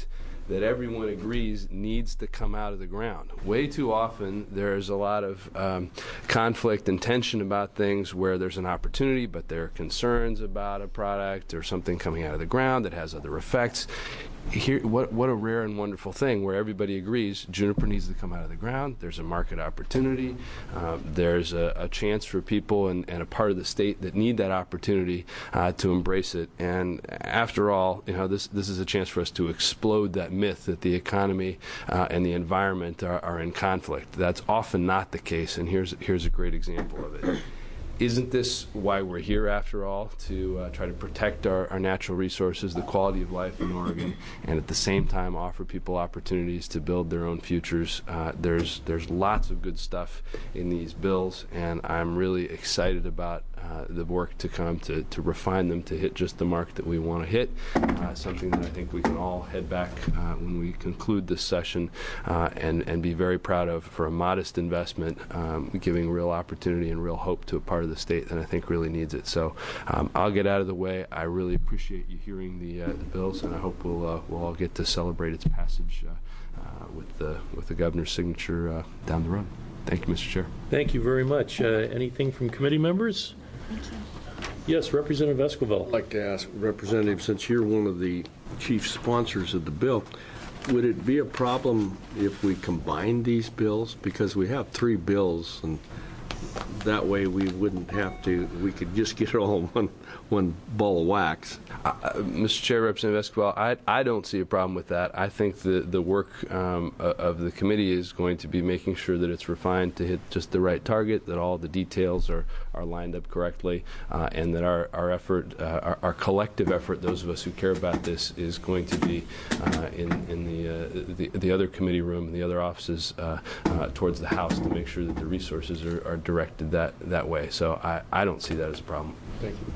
S17: that everyone agrees needs to come out of the ground. Way too often there's a lot of um, conflict and tension about things where there's an opportunity, but there are concerns about a product or something coming out of the ground that has other effects. Here, what, what a rare and wonderful thing where everybody agrees juniper needs to come out of the ground. There's a market opportunity. Uh, there's a, a chance for people and, and a part of the state that need that opportunity uh, to embrace it. And after all, you know, this this is a chance for us to explode that myth that the economy uh, and the environment are, are in conflict. That's often not the case, and here's here's a great example of it. Isn't this why we're here, after all, to uh, try to protect our, our natural resources, the quality of life in Oregon, and at the same time offer people opportunities to build their own futures? Uh, there's there's lots of good stuff in these bills, and I'm really excited about uh, the work to come to, to refine them to hit just the mark that we want to hit, uh, something that I think we can all head back uh, when we conclude this session uh, and, and be very proud of for a modest investment, um, giving real opportunity and real hope to a part of the state that I think really needs it. So um, I'll get out of the way. I really appreciate you hearing the, uh, the bills, and I hope we'll uh, we'll all get to celebrate its passage uh, uh, with the with the governor's signature uh, down the road. Thank you, Mister Chair.
S1: Thank you very much. Uh, anything from committee members? Thank you. Yes, Representative Esquivel.
S2: I'd like to ask, Representative, since you're one of the chief sponsors of the bill, would it be a problem if we combined these bills? Because we have three bills, and that way we wouldn't have to, we could just get it all in one, one ball of wax.
S17: Uh, Mister Chair, Representative Esquivel, I, I don't see a problem with that. I think the, the work um, of the committee is going to be making sure that it's refined to hit just the right target, that all the details are, are lined up correctly, uh, and that our, our effort, uh, our, our collective effort, those of us who care about this, is going to be uh, in, in the, uh, the, the other committee room and the other offices uh, uh, towards the House to make sure that the resources are, are directed that, that way. So I, I don't see that as a problem.
S2: Thank you.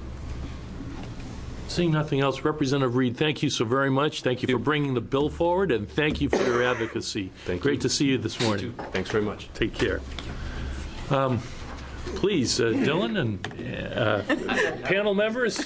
S1: Seeing nothing else, Representative Reed, thank you so very much. Thank you for bringing the bill forward, and thank you for your advocacy.
S17: Thank
S1: Great
S17: you.
S1: to see you this morning.
S17: Thanks very much.
S1: Take care. Um, please, uh, Dylan and uh, panel members.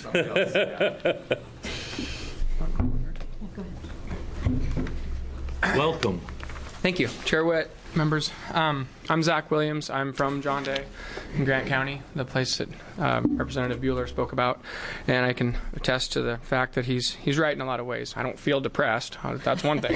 S1: Welcome.
S18: Thank you, Chair Witt, members. Um, I'm Zach Williams. I'm from John Day in Grant County, the place that uh, Representative Bueller spoke about, and I can attest to the fact that he's he's right in a lot of ways. I don't feel depressed. That's one thing.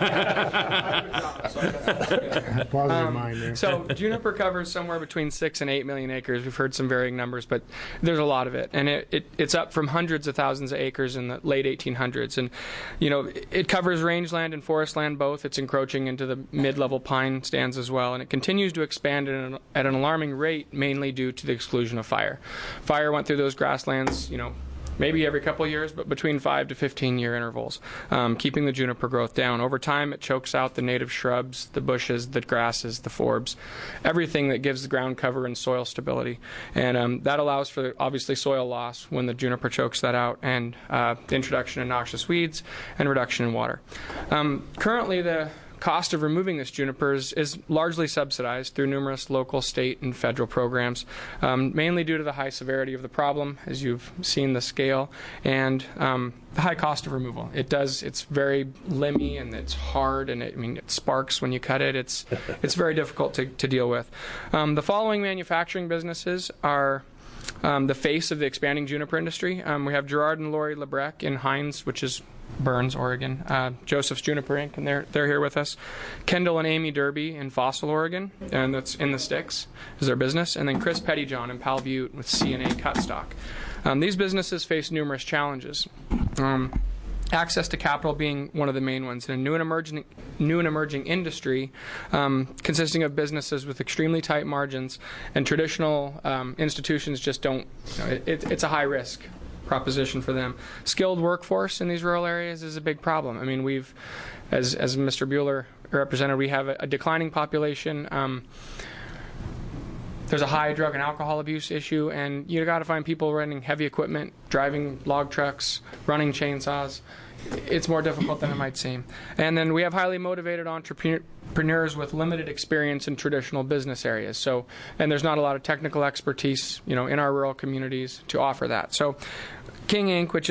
S18: um, so juniper covers somewhere between six and eight million acres. We've heard some varying numbers, but there's a lot of it, and it, it it's up from hundreds of thousands of acres in the late eighteen hundreds. And you know, it covers rangeland and forest land both. It's encroaching into the mid-level pine stands as well, and it continues to expand at an, at an alarming rate, mainly due to the exclusion of fire. Fire went through those grasslands, you know, maybe every couple of years, but between five to fifteen year intervals, um, keeping the juniper growth down. Over time, it chokes out the native shrubs, the bushes, the grasses, the forbs, everything that gives the ground cover and soil stability. And um, that allows for, obviously, soil loss when the juniper chokes that out, and uh, the introduction of noxious weeds and reduction in water. Um, currently, the cost of removing this juniper is, is largely subsidized through numerous local, state, and federal programs, um, mainly due to the high severity of the problem, as you've seen the scale, and um, the high cost of removal. It does, it's very limby and it's hard, and it, I mean, it sparks when you cut it. It's, it's very difficult to, to deal with. Um, the following manufacturing businesses are um, the face of the expanding juniper industry. Um, we have Gerard and Lori Lebrecq in Hines, which is Burns, Oregon. Uh, Joseph's Juniper Incorporated, and they're they're here with us. Kendall and Amy Derby in Fossil, Oregon, and that's in the sticks is their business. And then Chris Pettyjohn in Pal Butte with C and A Cutstock. Um, these businesses face numerous challenges. Um, access to capital being one of the main ones. In a new and emerging, new and emerging industry um, consisting of businesses with extremely tight margins, and traditional um, institutions just don't, you know, it, it, it's a high risk proposition for them. Skilled workforce in these rural areas is a big problem. I mean, we've, as as Mister Bueller represented, we have a, a declining population. Um, there's a high drug and alcohol abuse issue, and you got to find people running heavy equipment, driving log trucks, running chainsaws. It's more difficult than it might seem. And then we have highly motivated entrepreneurs with limited experience in traditional business areas. So, and there's not a lot of technical expertise, you know, in our rural communities to offer that. So, King Incorporated, which is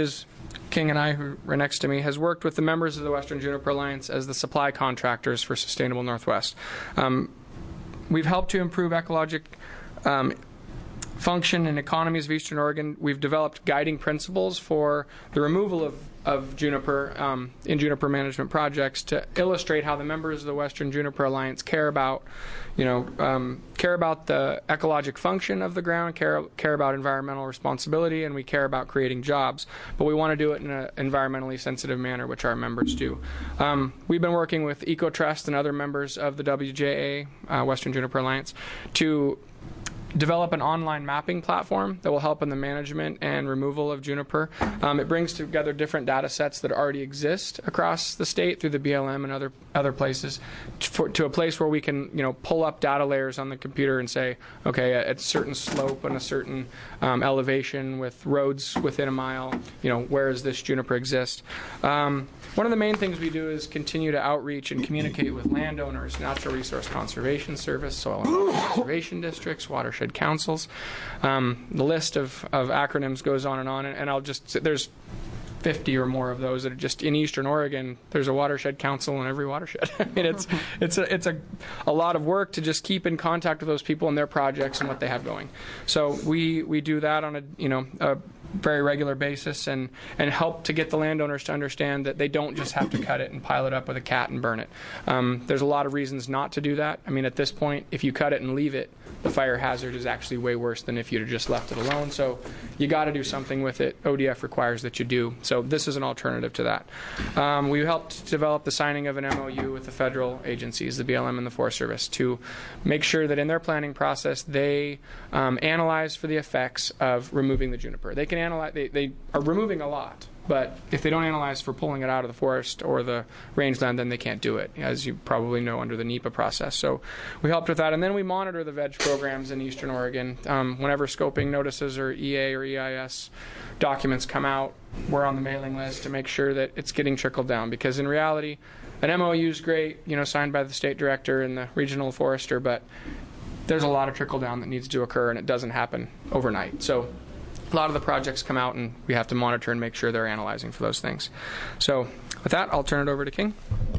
S18: King and I, who are next to me, has worked with the members of the Western Juniper Alliance as the supply contractors for Sustainable Northwest. Um, we've helped to improve ecologic um, function and economies of Eastern Oregon. We've developed guiding principles for the removal of, of juniper um, in juniper management projects to illustrate how the members of the Western Juniper Alliance care about, you know, um, care about the ecologic function of the ground, care care about environmental responsibility, and we care about creating jobs. But we want to do it in an environmentally sensitive manner, which our members do. Um, we've been working with EcoTrust and other members of the W J A, uh, Western Juniper Alliance, to develop an online mapping platform that will help in the management and removal of juniper. Um, it brings together different data sets that already exist across the state through the B L M and other other places for, to a place where we can, you know, pull up data layers on the computer and say, okay, at a certain slope and a certain um, elevation with roads within a mile, you know, where does this juniper exist? Um, one of the main things we do is continue to outreach and communicate with landowners, Natural Resource Conservation Service, Soil and Water Conservation Districts, watershed councils. Um, the list of, of acronyms goes on and on, and, and I'll just, there's fifty or more of those that are just in Eastern Oregon. There's a watershed council in every watershed. I mean, it's it's a it's a, a lot of work to just keep in contact with those people and their projects and what they have going. So we we do that on a you know a very regular basis and and help to get the landowners to understand that they don't just have to cut it and pile it up with a cat and burn it. Um, there's a lot of reasons not to do that. I mean, at this point, if you cut it and leave it, the fire hazard is actually way worse than if you'd have just left it alone. So you got to do something with it. O D F requires that you do. So this is an alternative to that. Um, we helped develop the signing of an M O U with the federal agencies, the B L M and the Forest Service, to make sure that in their planning process they um, analyze for the effects of removing the juniper. They can analyze. They, they are removing a lot. But if they don't analyze for pulling it out of the forest or the rangeland, then they can't do it, as you probably know, under the NEPA process. So we helped with that. And then we monitor the veg programs in Eastern Oregon. Um, whenever scoping notices or E A or E I S documents come out, we're on the mailing list to make sure that it's getting trickled down. Because in reality, an M O U is great, you know, signed by the state director and the regional forester, but there's a lot of trickle down that needs to occur, and it doesn't happen overnight. So a lot of the projects come out, and we have to monitor and make sure they're analyzing for those things. So with that, I'll turn it over to King.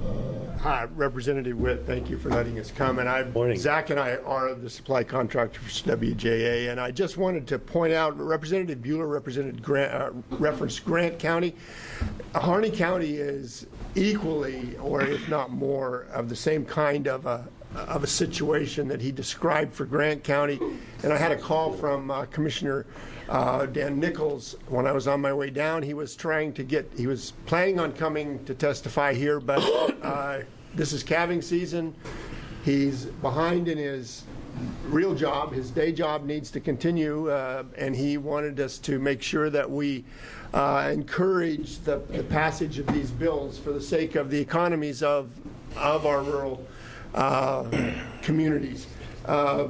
S19: Hi, Representative Witt, thank you for letting us come. And I,
S1: Morning.
S19: Zach and I are the supply contractor for W J A, and I just wanted to point out, Representative Bueller represented Grant, uh, referenced Grant County. Harney County is equally, or if not more, of the same kind of a of a situation that he described for Grant County. And I had a call from uh, Commissioner uh, Dan Nichols when I was on my way down. He was trying to get, he was planning on coming to testify here, but uh, this is calving season. He's behind in his real job. His day job needs to continue, uh, and he wanted us to make sure that we uh, encourage the, the passage of these bills for the sake of the economies of, of our rural Uh, communities. Uh,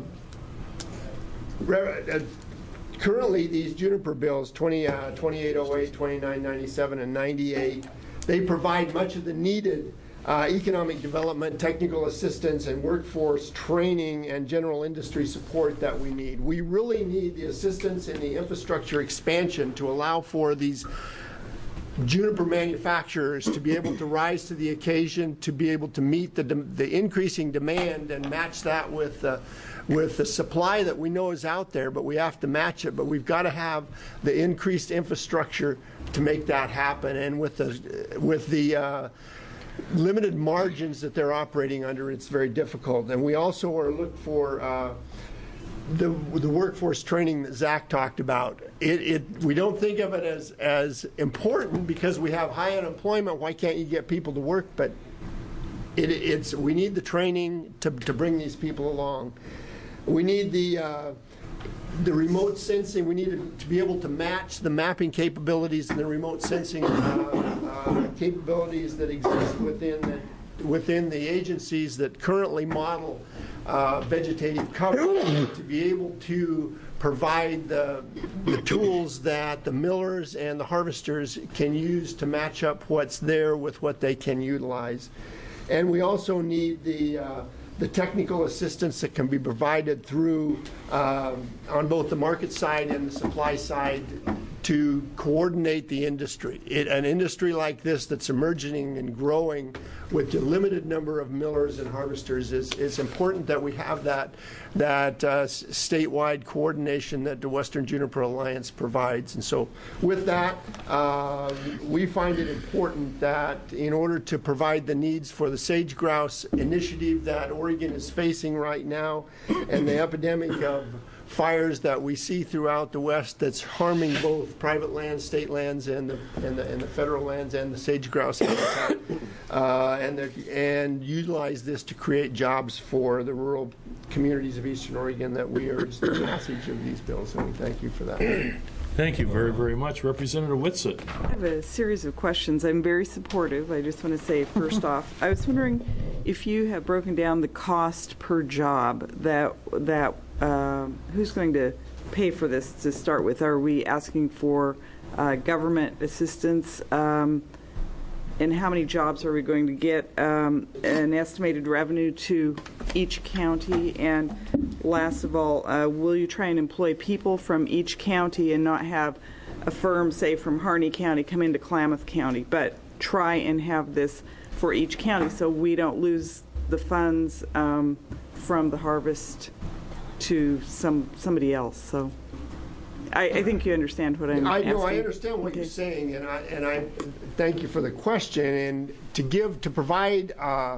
S19: uh, currently, these juniper bills, twenty, uh, twenty-eight oh eight, twenty-nine ninety-seven, and ninety-eight, they provide much of the needed uh, economic development, technical assistance, and workforce training and general industry support that we need. We really need the assistance in the infrastructure expansion to allow for these juniper manufacturers to be able to rise to the occasion, to be able to meet the the increasing demand and match that with uh, with the supply that we know is out there, but we have to match it. But we've got to have the increased infrastructure to make that happen. And with the with the uh, limited margins that they're operating under, it's very difficult. And we also are looking for uh, the the workforce training that Zach talked about. It, it we don't think of it as as important because we have high unemployment. Why can't you get people to work? But it, it's we need the training to to bring these people along. We need the uh, the remote sensing. We need to be able to match the mapping capabilities and the remote sensing uh, uh, capabilities that exist within the within the agencies that currently model uh, vegetative cover, to be able to provide the, the tools that the millers and the harvesters can use to match up what's there with what they can utilize. And we also need the uh, the technical assistance that can be provided through uh, on both the market side and the supply side to coordinate the industry. It, an industry like this that's emerging and growing with a limited number of millers and harvesters, is it's important that we have that that uh, statewide coordination that the Western Juniper Alliance provides. And so with that, uh, we find it important that in order to provide the needs for the sage grouse initiative that Oregon is facing right now and the epidemic of fires that we see throughout the West that's harming both private lands, state lands, and the and the, and the federal lands and the sage grouse habitat, uh, and the, and utilize this to create jobs for the rural communities of Eastern Oregon that we urge the passage of these bills. And we thank you for that.
S1: Thank you very, very much. Representative Whitsett.
S5: I have a series of questions. I'm very supportive. I just want to say, first off, I was wondering if you have broken down the cost per job that that uh, who's going to pay for this to start with? Are we asking for uh, government assistance? Um, and how many jobs are we going to get? Um, an estimated revenue to each county? And last of all, uh, will you try and employ people from each county and not have a firm, say, from Harney County come into Klamath County, but try and have this for each county so we don't lose the funds um, from the harvest to some somebody else? So I, I think you understand what I'm
S19: I
S5: asking.
S19: know I understand what okay. you're saying, and I and I thank you for the question. And to give to provide uh,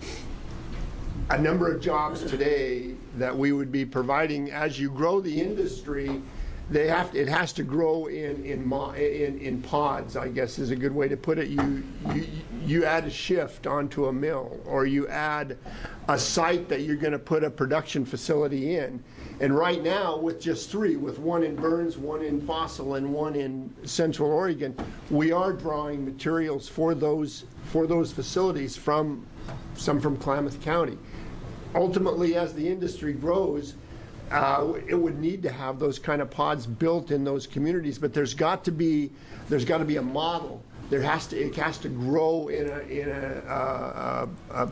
S19: a number of jobs today that we would be providing as you grow the industry, they have to, it has to grow in in, mo, in in pods, I guess is a good way to put it. You you you add a shift onto a mill, or you add a site that you're going to put a production facility in. And right now, with just three, with one in Burns, one in Fossil, and one in Central Oregon, we are drawing materials for those for those facilities from some from Klamath County. Ultimately, as the industry grows, uh, it would need to have those kind of pods built in those communities. But there's got to be there's got to be a model. There has to it has to grow in a in a uh, a,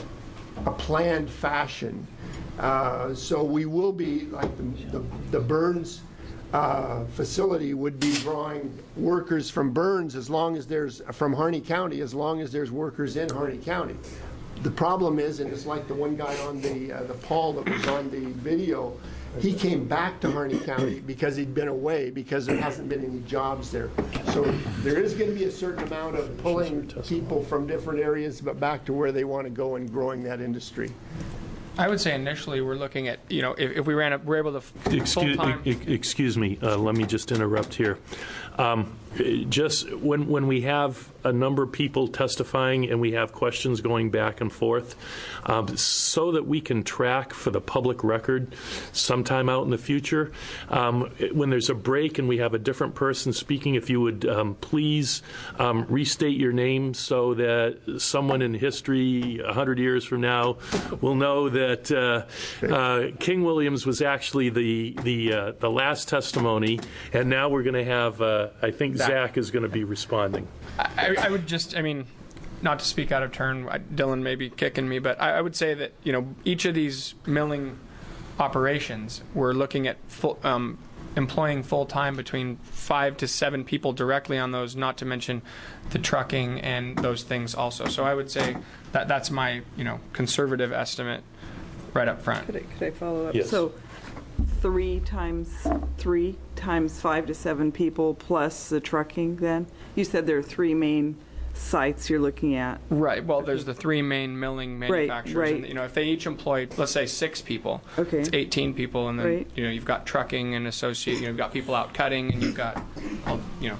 S19: a planned fashion. Uh, so we will be, like the, the, the Burns uh, facility would be drawing workers from Burns as long as there's, from Harney County, as long as there's workers in Harney County. The problem is, and it's like the one guy on the, uh, the Paul that was on the video, he came back to Harney County because he'd been away because there hasn't been any jobs there. So there is going to be a certain amount of pulling people from different areas but back to where they want to go and growing that industry.
S18: I would say initially we're looking at, you know, if, if we ran up, we're able to
S1: excuse,
S18: full-time.
S1: Excuse me, uh, let me just interrupt here. Um, just when when we have a number of people testifying and we have questions going back and forth, um, so that we can track for the public record sometime out in the future, um, when there's a break and we have a different person speaking, if you would um, please um, restate your name so that someone in history a hundred years from now will know that uh, uh, King Williams was actually the the uh, the last testimony, and now we're going to have uh, I think Zach, Zach is going to be responding.
S18: I, I would just, I mean, not to speak out of turn, Dylan may be kicking me, but I, I would say that, you know, each of these milling operations, we're looking at full, um, employing full-time between five to seven people directly on those, not to mention the trucking and those things also. So I would say that that's my, you know, conservative estimate right up front.
S5: Could I, could I follow up?
S1: Yes.
S5: So three times three times five to seven people plus the trucking then? You said there are three main sites you're looking at.
S18: Right. Well, there's the three main milling manufacturers.
S5: Right, right.
S18: And, you know, if they each employ, let's say, six people,
S5: okay.
S18: it's eighteen people, and then
S5: right.
S18: you know you've got trucking and associate. You know, you've got people out cutting, and you've got, you know.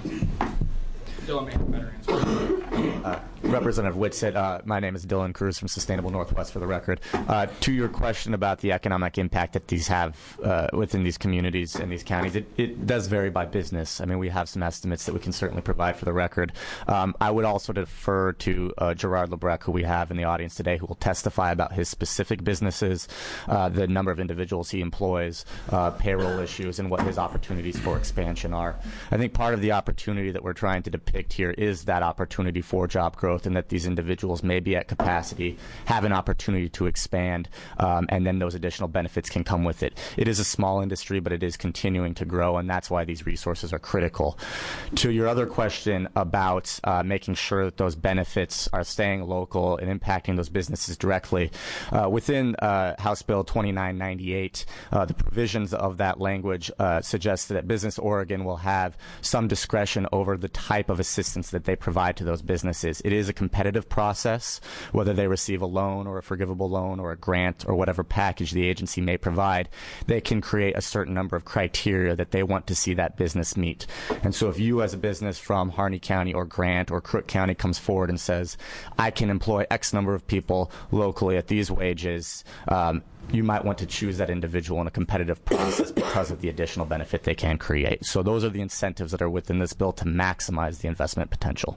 S18: Dylan may have a better answer.
S6: Uh, Representative Whitsett, uh, my name is Dylan Cruz from Sustainable Northwest, for the record. Uh, to your question about the economic impact that these have uh, within these communities and these counties, it, it does vary by business. I mean, we have some estimates that we can certainly provide for the record. Um, I would also defer to uh, Gerard Lebrecq, who we have in the audience today, who will testify about his specific businesses, uh, the number of individuals he employs, uh, payroll issues, and what his opportunities for expansion are. I think part of the opportunity that we're trying to depict here is that opportunity for job growth growth and that these individuals may be at capacity, have an opportunity to expand, um, and then those additional benefits can come with it. It is a small industry, but it is continuing to grow, and that's why these resources are critical. To your other question about uh, making sure that those benefits are staying local and impacting those businesses directly, uh, within uh, House Bill twenty-nine ninety-eight, uh, the provisions of that language uh, suggest that Business Oregon will have some discretion over the type of assistance that they provide to those businesses. It is a competitive process, whether they receive a loan or a forgivable loan or a grant or whatever package the agency may provide. They can create a certain number of criteria that they want to see that business meet. And so if you as a business from Harney County or Grant or Crook County comes forward and says, I can employ X number of people locally at these wages, um, you might want to choose that individual in a competitive process because of the additional benefit they can create. So those are the incentives that are within this bill to maximize the investment potential.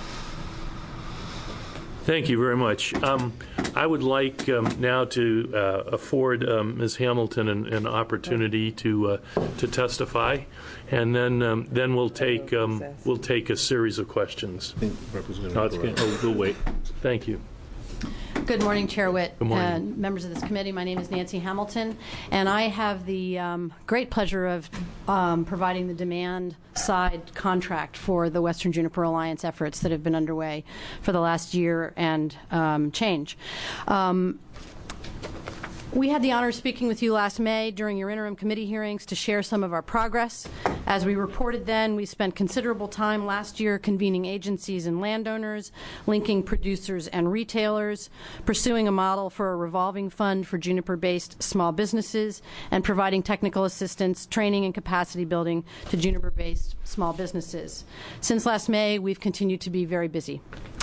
S1: Thank you very much. Um, I would like um, now to uh, afford um, Miz Hamilton an, an opportunity to uh, to testify, and then um, then we'll take um, we'll take a series of questions. No, it's good. Oh, we'll wait. Thank you.
S20: Good morning, Chair Witt
S1: Good morning.
S20: and members of this committee. My name is Nancy Hamilton, and I have the um, great pleasure of um, providing the demand side contract for the Western Juniper Alliance efforts that have been underway for the last year and um, change. Um, We had the honor of speaking with you last May during your interim committee hearings to share some of our progress. As we reported then, we spent considerable time last year convening agencies and landowners, linking producers and retailers, pursuing a model for a revolving fund for Juniper-based small businesses, and providing technical assistance, training, and capacity building to Juniper-based small businesses. Since last May, we've continued to be very busy.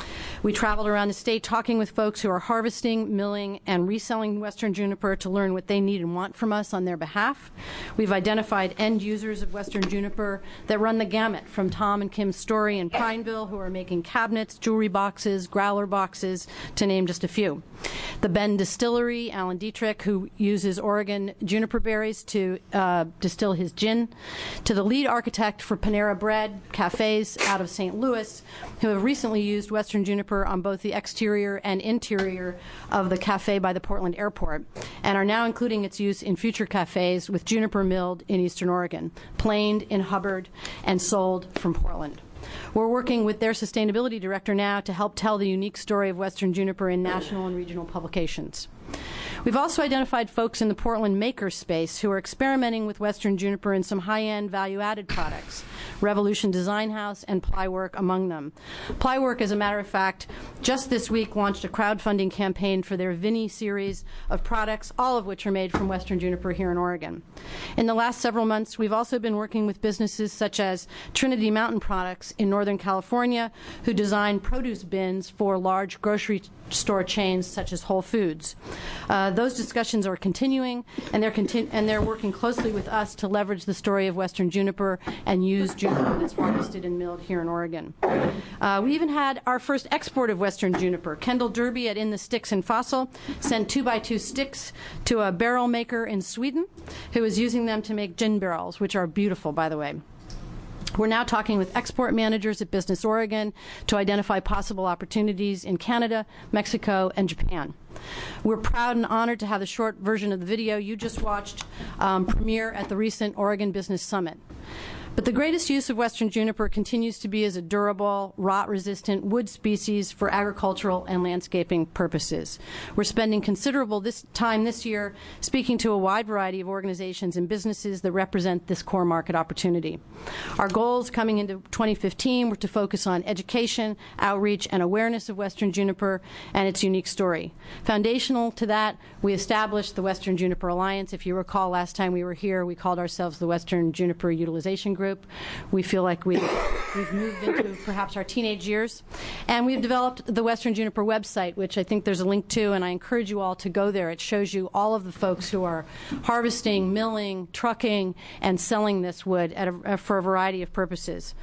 S20: We traveled around the state talking with folks who are harvesting, milling, and reselling Western Juniper to learn what they need and want from us on their behalf. We've identified end users of Western Juniper that run the gamut, from Tom and Kim Story in Prineville, who are making cabinets, jewelry boxes, growler boxes, to name just a few. The Bend Distillery, Alan Dietrich, who uses Oregon juniper berries to uh, distill his gin, to the lead architect for Panera Bread cafes out of Saint Louis, who have recently used Western Juniper on both the exterior and interior of the cafe by the Portland airport, and are now including its use in future cafes with juniper milled in Eastern Oregon, planed in Hubbard, and sold from Portland. We're working with their sustainability director now to help tell the unique story of Western Juniper in national and regional publications. We've also identified folks in the Portland maker space who are experimenting with Western Juniper in some high-end value-added products, Revolution Design House and Plywork among them. Plywork, as a matter of fact, just this week launched a crowdfunding campaign for their Vinny series of products, all of which are made from Western Juniper here in Oregon. In the last several months, we've also been working with businesses such as Trinity Mountain Products in Northern California, who design produce bins for large grocery store chains such as Whole Foods. Uh, those discussions are continuing, and they're, continu- and they're working closely with us to leverage the story of Western Juniper and use juniper that's harvested and milled here in Oregon. Uh, we even had our first export of Western Juniper. Kendall Derby at In the Sticks and Fossil sent two by two sticks to a barrel maker in Sweden who is using them to make gin barrels, which are beautiful, by the way. We're now talking with export managers at Business Oregon to identify possible opportunities in Canada, Mexico, and Japan. We're proud and honored to have the short version of the video you just watched um, premiere at the recent Oregon Business Summit. But the greatest use of Western Juniper continues to be as a durable, rot-resistant wood species for agricultural and landscaping purposes. We're spending considerable this time this year speaking to a wide variety of organizations and businesses that represent this core market opportunity. Our goals coming into twenty fifteen were to focus on education, outreach, and awareness of Western Juniper and its unique story. Foundational to that, we established the Western Juniper Alliance. If you recall, last time we were here, we called ourselves the Western Juniper Utilization Group. We feel like we've, we've moved into perhaps our teenage years. And we've developed the Western Juniper website, which I think there's a link to, and I encourage you all to go there. It shows you all of the folks who are harvesting, milling, trucking, and selling this wood at a, for a variety of purposes.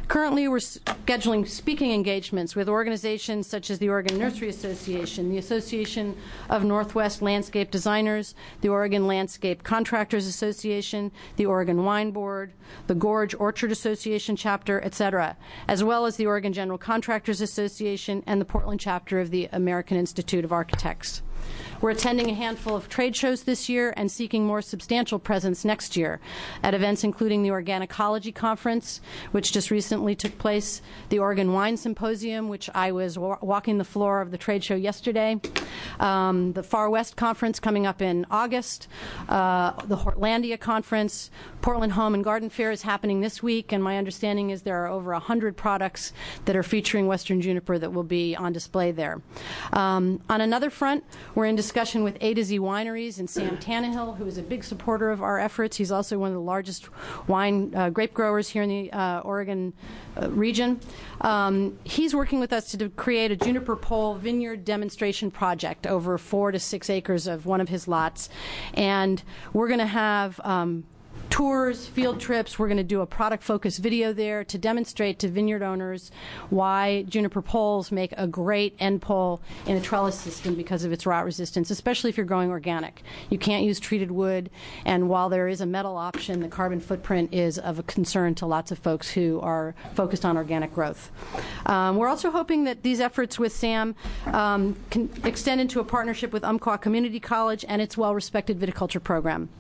S20: Currently, we're scheduling speaking engagements with organizations such as the Oregon Nursery Association, the Association of Northwest Landscape Designers, the Oregon Landscape Contractors Association, the Oregon Wine Board, the Gorge Orchard Association chapter, et cetera, as well as the Oregon General Contractors Association and the Portland chapter of the American Institute of Architects. We're attending a handful of trade shows this year and seeking more substantial presence next year at events including the Organicology Conference, which just recently took place, the Oregon Wine Symposium, which I was wa- walking the floor of the trade show yesterday, um, the Far West Conference coming up in August, uh, the Hortlandia Conference, Portland Home and Garden Fair is happening this week, and my understanding is there are over one hundred products that are featuring Western juniper that will be on display there. Um, on another front, we're in discussion with A to Z Wineries and Sam Tannehill, who is a big supporter of our efforts. He's also one of the largest wine uh, grape growers here in the uh, Oregon uh, region. Um, he's working with us to do, create a juniper pole vineyard demonstration project over four to six acres of one of his lots. And we're going to have um, tours, field trips. We're going to do a product-focused video there to demonstrate to vineyard owners why juniper poles make a great end pole in a trellis system because of its rot resistance, especially if you're growing organic. You can't use treated wood, and while there is a metal option, the carbon footprint is of a concern to lots of folks who are focused on organic growth. Um, we're also hoping that these efforts with SAM um, can extend into a partnership with Umpqua Community College and its well-respected viticulture program.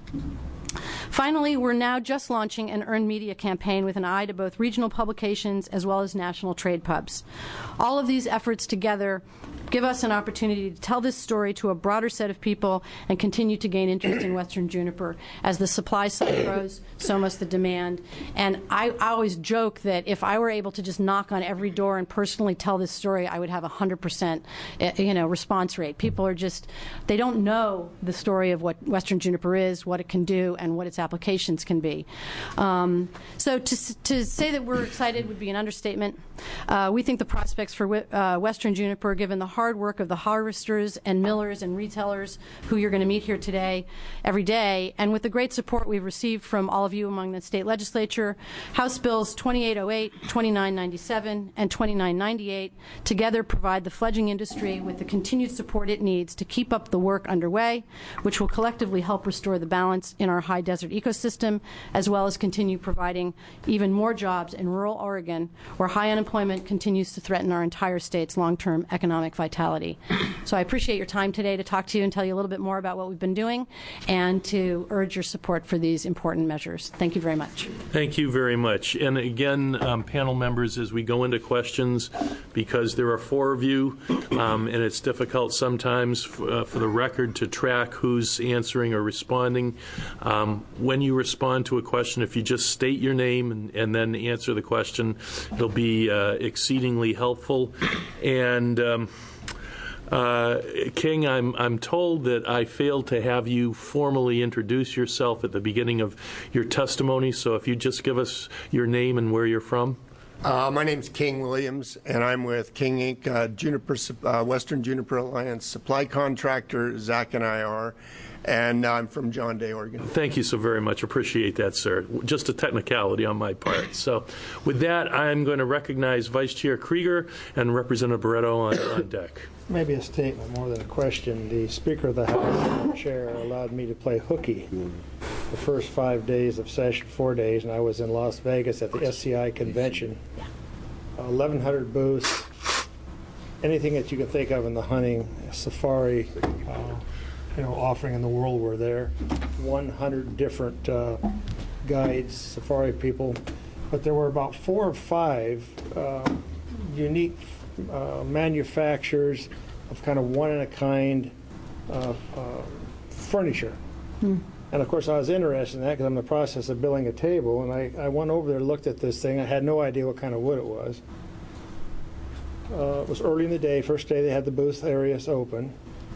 S20: Finally, we're now just launching an earned media campaign with an eye to both regional publications as well as national trade pubs. All of these efforts together give us an opportunity to tell this story to a broader set of people and continue to gain interest in Western juniper. As the supply side grows, so must the demand. And I, I always joke that if I were able to just knock on every door and personally tell this story, I would have a one hundred percent you know, response rate. People are just, they don't know the story of what Western juniper is, what it can do, and what its applications can be. Um, so to, to say that we're excited would be an understatement. Uh, we think the prospects for uh, Western juniper, given the hard work of the harvesters and millers and retailers who you're going to meet here today, every day, and with the great support we've received from all of you among the state legislature, House Bills twenty-eight oh eight, twenty-nine ninety-seven, and twenty-nine ninety-eight together provide the fledgling industry with the continued support it needs to keep up the work underway, which will collectively help restore the balance in our high desert ecosystem, as well as continue providing even more jobs in rural Oregon, where high unemployment continues to threaten our entire state's long-term economic vitality. So I appreciate your time today to talk to you and tell you a little bit more about what we've been doing and to urge your support for these important measures. Thank you very much.
S1: Thank you very much. And again, um, panel members, as we go into questions, because there are four of you, um, and it's difficult sometimes f- uh, for the record to track who's answering or responding. Um, when you respond to a question, if you just state your name and, and then answer the question, it'll be uh, exceedingly helpful. And um, uh, King, I'm I'm told that I failed to have you formally introduce yourself at the beginning of your testimony. So if you just give us your name and where you're from.
S19: Uh, my name's King Williams, and I'm with King Incorporated, uh, Juniper, uh, Western Juniper Alliance supply contractor. Zach and I are, and I'm from John Day, Oregon.
S1: Thank you so very much. Appreciate that, sir. Just a technicality on my part. So with that, I'm going to recognize Vice Chair Krieger and Representative Barreto on, on deck.
S21: Maybe a statement more than a question. The Speaker of the House Chair allowed me to play hooky the first five days of session, four days, and I was in Las Vegas at the S C I convention. eleven hundred booths, anything that you can think of in the hunting, safari, uh, you know, offering in the world were there. one hundred different uh, guides, safari people, but there were about four or five uh, unique uh, manufacturers of kind of one-in-a-kind uh, uh, furniture. Hmm. And of course I was interested in that because I'm in the process of building a table, and I, I went over there, looked at this thing. I had no idea what kind of wood it was. Uh, it was early in the day, first day they had the booth areas open.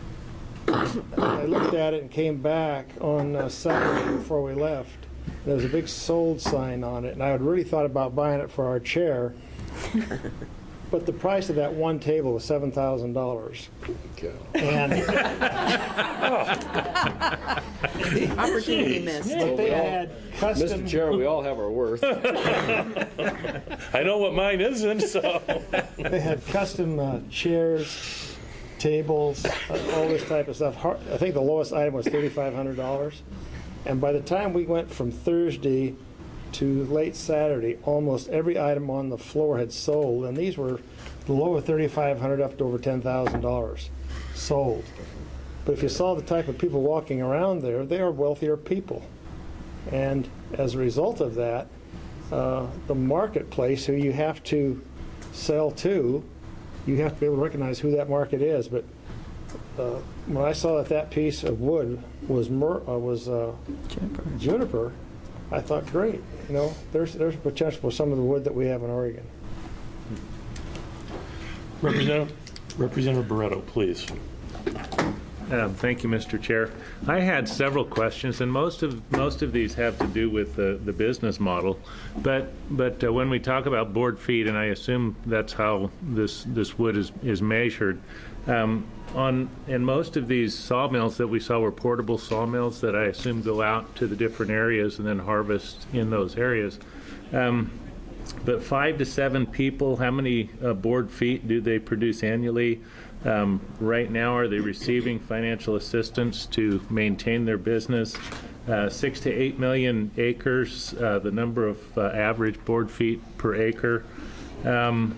S21: I looked at it and came back on uh, Saturday before we left. There was a big sold sign on it, and I had really thought about buying it for our chair. but the price of that one table was seven thousand dollars. And
S9: opportunity missed.
S21: But they had custom.
S2: Mister Chair, we all have our worth.
S1: I know what mine isn't, so.
S21: They had custom uh, chairs, tables, uh, all this type of stuff. Har- I think the lowest item was thirty-five hundred dollars. And by the time we went from Thursday to late Saturday, almost every item on the floor had sold, and these were the lower thirty-five hundred dollars up to over ten thousand dollars sold. But if you saw the type of people walking around there, they are wealthier people. And as a result of that, uh, the marketplace, who you have to sell to, you have to be able to recognize who that market is. But uh, when I saw that that piece of wood was mer- uh, was uh, juniper. juniper, I thought, great, you know, there's there's potential for some of the wood that we have in Oregon.
S1: Representative, Representative Barretto, please.
S4: Um, thank you, Mister Chair. I had several questions, and most of most of these have to do with the, the business model. But but uh, when we talk about board feet, and I assume that's how this this wood is is measured, um, on and most of these sawmills that we saw were portable sawmills that I assume go out to the different areas and then harvest in those areas. Um, but five to seven people, how many uh, board feet do they produce annually? Um, right now, are they receiving financial assistance to maintain their business? Uh, six to eight million acres, uh, the number of uh, average board feet per acre. Um,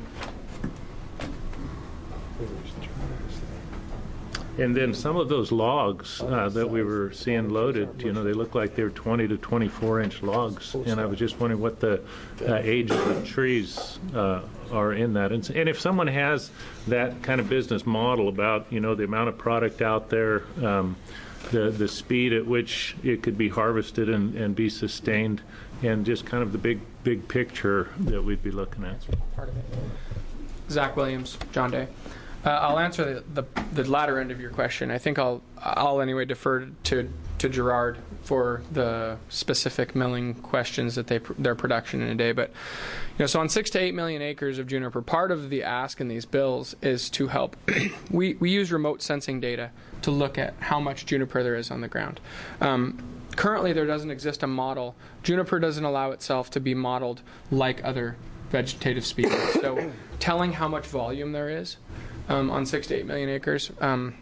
S4: and then some of those logs uh, that we were seeing loaded, you know, they look like they're twenty to twenty-four inch logs. And I was just wondering what the uh, age of the trees uh, are in that. And, and if someone has that kind of business model about, you know, the amount of product out there, um, the the speed at which it could be harvested and, and be sustained, and just kind of the big big picture that we'd be looking at.
S18: Part of it. Zach Williams, John Day. Uh, I'll answer the, the the latter end of your question. I think I'll I'll anyway defer to to Gerard for the specific milling questions that they their production in a day. But you know, so on six to eight million acres of juniper, part of the ask in these bills is to help. we we use remote sensing data to look at how much juniper there is on the ground. Um, currently, there doesn't exist a model. Juniper doesn't allow itself to be modeled like other vegetative species. So, telling how much volume there is um, on six to eight million acres. Um,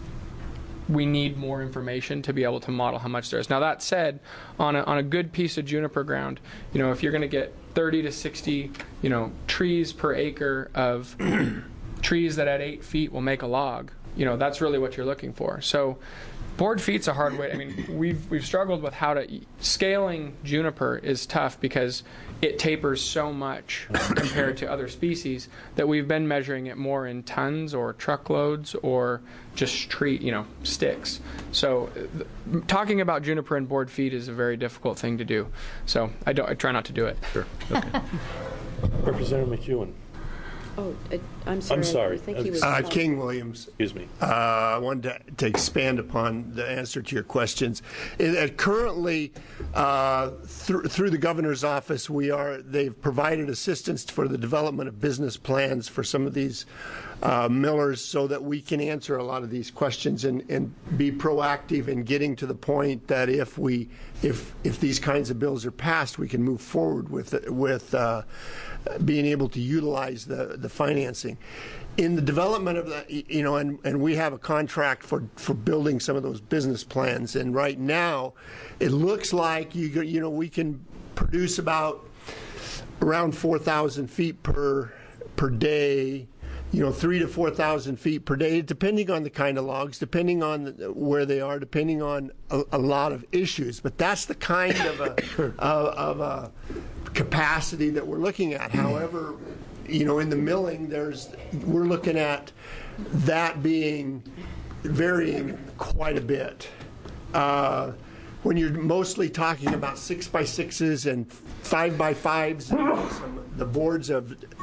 S18: we need more information to be able to model how much there is. Now, that said, on a, on a good piece of juniper ground, you know, if you're going to get thirty to sixty, you know, trees per acre of trees that at eight feet will make a log, you know, that's really what you're looking for. So, board feet's a hard way. I mean, we've we've struggled with how to scaling juniper is tough because it tapers so much compared to other species that we've been measuring it more in tons or truckloads or just tree, you know, sticks. So, th- talking about juniper and board feet is a very difficult thing to do. So, I don't. I try not to do it.
S1: Sure. Okay. Representative McEwen.
S9: Oh, I, I'm sorry.
S1: I'm sorry.
S9: I think he was
S19: uh, King Williams.
S1: Excuse me.
S19: Uh, I wanted to, to expand upon the answer to your questions. It, uh, currently, uh, th- through the governor's office, we are they've provided assistance for the development of business plans for some of these uh, millers, so that we can answer a lot of these questions and, and be proactive in getting to the point that if we if if these kinds of bills are passed, we can move forward with with. Uh, being able to utilize the, the financing. In the development of that, you know, and, and we have a contract for, for building some of those business plans, and right now it looks like, you you know, we can produce about around four thousand feet per per day, you know, three to four thousand feet per day, depending on the kind of logs, depending on where they are, depending on a, a lot of issues. But that's the kind of a of, of a capacity that we're looking at. However, you know, in the milling, there's we're looking at that being varying quite a bit. Uh, when you're mostly talking about six by sixes and five by fives, and some, the boards of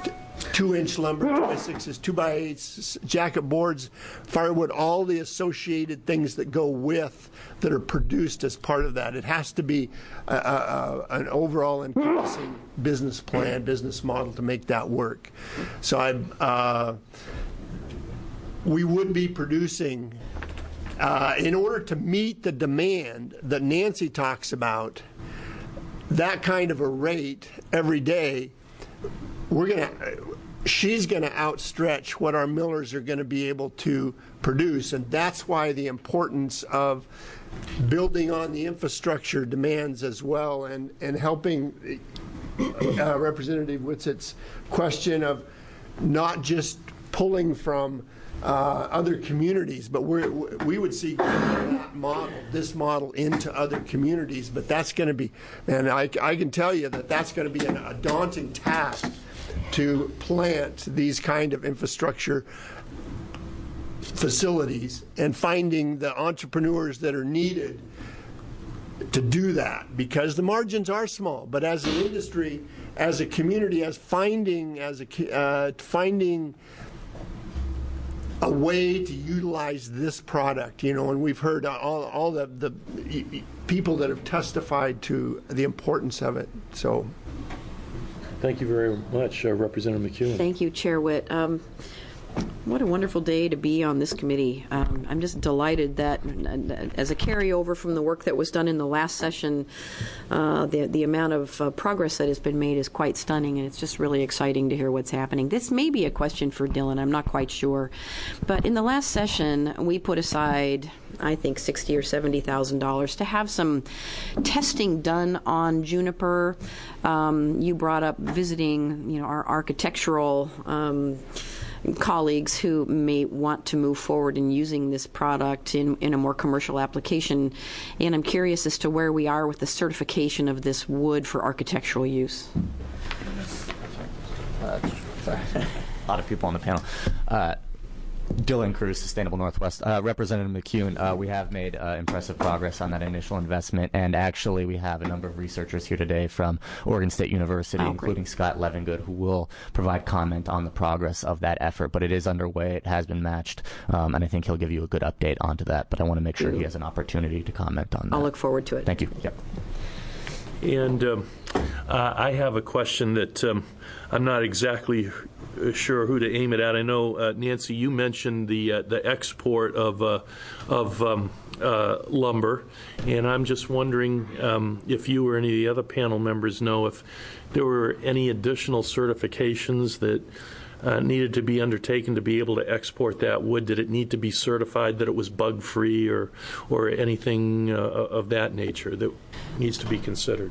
S19: two-inch lumber, two by sixes, two by eights, jacket boards, firewood, all the associated things that go with that are produced as part of that. It has to be a, a, an overall encompassing business plan, business model to make that work. So I, uh, we would be producing, uh, in order to meet the demand that Nancy talks about, that kind of a rate every day, we're going to, she's going to outstretch what our millers are going to be able to produce. And that's why the importance of building on the infrastructure demands as well, and, and helping uh, Representative Whitsitt's question of not just pulling from Uh, other communities, but we're, we would see that model, this model into other communities, but that's going to be, and I, I can tell you that that's going to be an, a daunting task to plant these kind of infrastructure facilities and finding the entrepreneurs that are needed to do that, because the margins are small. But as an industry, as a community, as finding, as a uh, finding a way to utilize this product, you know, and we've heard all, all the, the people that have testified to the importance of it. So,
S1: thank you very much, uh, Representative McEwen.
S7: Thank you, Chair Witt. Um, what a wonderful day to be on this committee. Um, I'm just delighted that, as a carryover from the work that was done in the last session, uh, the, the amount of uh, progress that has been made is quite stunning, and it's just really exciting to hear what's happening. This may be a question for Dylan, I'm not quite sure. But in the last session, we put aside, I think, sixty thousand or seventy thousand dollars to have some testing done on juniper. Um, you brought up visiting, you know, our architectural um, colleagues who may want to move forward in using this product in, in a more commercial application. And I'm curious as to where we are with the certification of this wood for architectural use.
S6: Uh, sorry. A lot of people on the panel. Uh, Dylan Cruz, Sustainable Northwest. Uh, Representative McEwen, uh, we have made uh, impressive progress on that initial investment, and actually we have a number of researchers here today from Oregon State University, oh, including Scott Levengood, who will provide comment on the progress of that effort. But it is underway, it has been matched, um, and I think he'll give you a good update onto that, but I want to make sure he has an opportunity to comment on that.
S7: I'll look forward to it.
S6: Thank you. Yep.
S1: And um, uh, I have a question that um, I'm not exactly sure who to aim it at. I know, uh, Nancy, you mentioned the uh, the export of uh, of um, uh, lumber, and I'm just wondering um, if you or any of the other panel members know if there were any additional certifications that Uh, needed to be undertaken to be able to export that wood. Did it need to be certified that it was bug-free or or anything uh, of that nature that needs to be considered?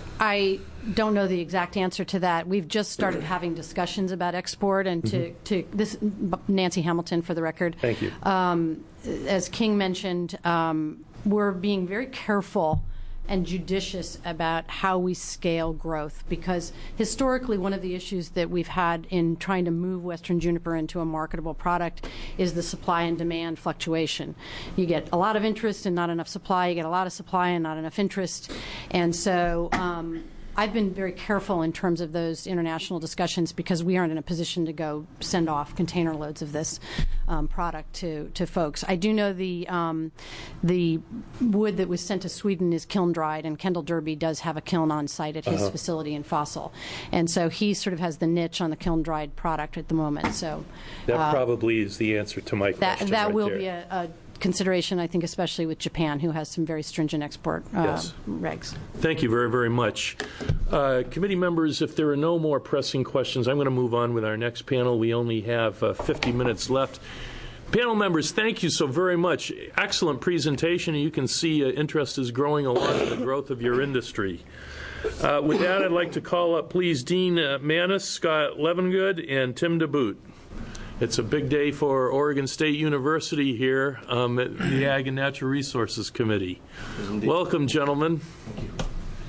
S20: I don't know the exact answer to that. We've just started having discussions about export, and to, mm-hmm. to this, Nancy Hamilton, for the record.
S1: Thank you.
S20: Um, as King mentioned, um, we're being very careful and judicious about how we scale growth, because historically one of the issues that we've had in trying to move Western juniper into a marketable product is the supply and demand fluctuation. You get a lot of interest and not enough supply, you get a lot of supply and not enough interest, and so um, I've been very careful in terms of those international discussions, because we aren't in a position to go send off container loads of this um, product to, to folks. I do know the um, the wood that was sent to Sweden is kiln dried, and Kendall Derby does have a kiln on site at his uh-huh. facility in Fossil, and so he sort of has the niche on the kiln dried product at the moment. So
S1: that
S20: uh,
S1: probably is the answer to my
S20: that,
S1: question.
S20: That
S1: right
S20: will
S1: there.
S20: be a, a consideration, I think, especially with Japan, who has some very stringent export uh,
S1: yes.
S20: regs.
S1: Thank you very, very much. Uh, committee members, if there are no more pressing questions, I'm going to move on with our next panel. We only have uh, fifty minutes left. Panel members, thank you so very much. Excellent presentation. You can see uh, interest is growing along with the growth of your industry. Uh, with that, I'd like to call up, please, Dean uh, Mannis, Scott Levengood, and Tim DeBoot. It's a big day for Oregon State University here um, at the Ag and Natural Resources Committee. Welcome, gentlemen.
S22: Thank you.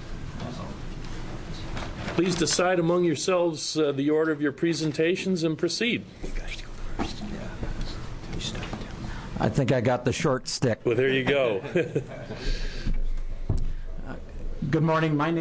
S1: Please decide among yourselves uh, the order of your presentations and proceed.
S22: You guys go first. Yeah. I think I got the short stick.
S1: Well, there you go.
S22: uh, good morning. My name is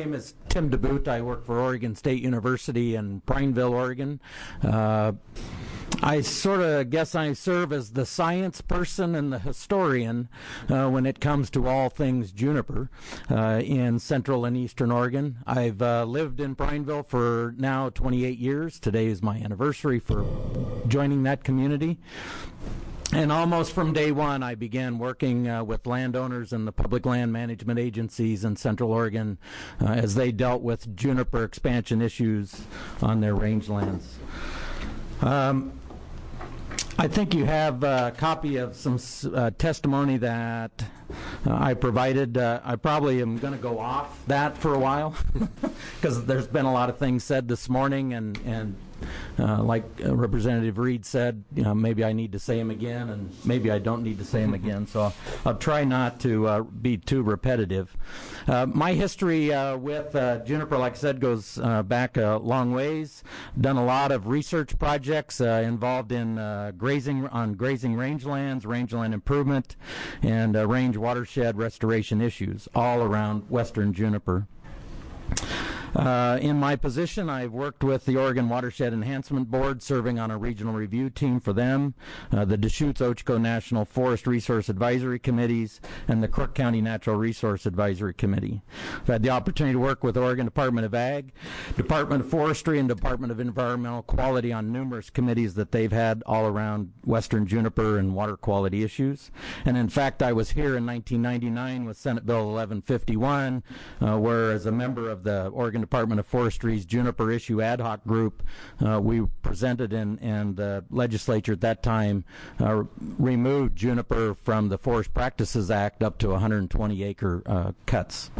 S22: Tim DeBoot. I work for Oregon State University in Prineville, Oregon. Uh, I sort of guess I serve as the science person and the historian uh, when it comes to all things juniper uh, in central and eastern Oregon. I've uh, lived in Prineville for now twenty-eight years. Today is my anniversary for joining that community. And almost from day one, I began working uh, with landowners and the public land management agencies in Central Oregon uh, as they dealt with juniper expansion issues on their rangelands. Um, I think you have a copy of some uh, testimony that uh, I provided. Uh, I probably am going to go off that for a while because there's been a lot of things said this morning, and, and uh, like uh, Representative Reed said, you know, maybe I need to say them again, and maybe I don't need to say them again. So I'll, I'll try not to uh, be too repetitive. Uh, my history uh, with uh, juniper, like I said, goes uh, back a long ways. Done a lot of research projects uh, involved in uh, grazing on grazing rangelands, rangeland improvement, and uh, range watershed restoration issues all around western juniper. Uh, in my position, I've worked with the Oregon Watershed Enhancement Board, serving on a regional review team for them, uh, the Deschutes-Ochco National Forest Resource Advisory Committees, and the Crook County Natural Resource Advisory Committee. I've had the opportunity to work with Oregon Department of Ag, Department of Forestry, and Department of Environmental Quality on numerous committees that they've had all around western juniper and water quality issues. And in fact, I was here in nineteen ninety-nine with Senate Bill eleven fifty-one, uh, where as a member of the Oregon Department of Forestry's Juniper Issue Ad Hoc Group, uh, we presented in, and the legislature at that time uh, removed juniper from the Forest Practices Act up to one hundred twenty acre uh, cuts.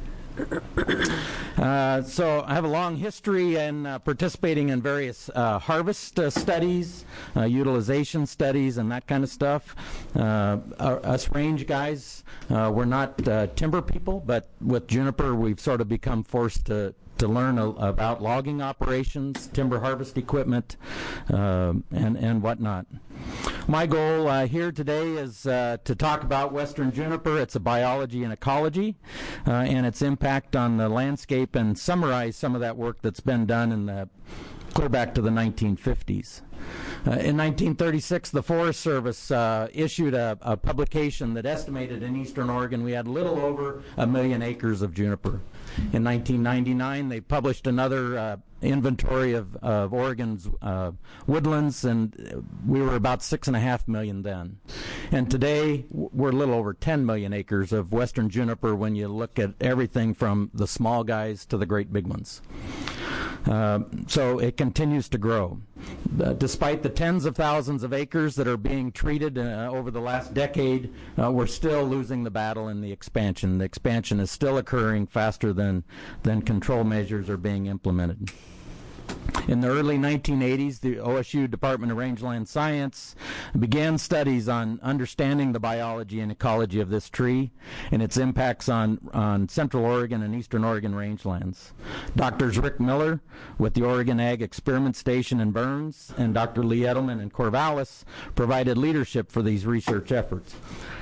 S22: Uh, so I have a long history in uh, participating in various uh, harvest uh, studies, uh, utilization studies, and that kind of stuff. Uh, our, us range guys, uh, we're not uh, timber people, but with juniper we've sort of become forced to to learn a, about logging operations, timber harvest equipment, uh, and, and whatnot. My goal uh, here today is uh, to talk about western juniper, its biology and ecology, uh, and its impact on the landscape, and summarize some of that work that's been done in the clear back to the nineteen fifties. Uh, in nineteen thirty-six, the Forest Service uh, issued a, a publication that estimated in eastern Oregon we had a little over a million acres of juniper. In nineteen ninety-nine, they published another uh, inventory of, of Oregon's uh, woodlands, and we were about six and a half million then. And today, we're a little over ten million acres of western juniper when you look at everything from the small guys to the great big ones. Uh, so it continues to grow. Uh, despite the tens of thousands of acres that are being treated uh, over the last decade, uh, we're still losing the battle in the expansion. The expansion is still occurring faster than, than control measures are being implemented. In the early nineteen eighties, the O S U Department of Rangeland Science began studies on understanding the biology and ecology of this tree and its impacts on, on Central Oregon and Eastern Oregon rangelands. Doctors Rick Miller with the Oregon Ag Experiment Station in Burns and Doctor Lee Edelman in Corvallis provided leadership for these research efforts.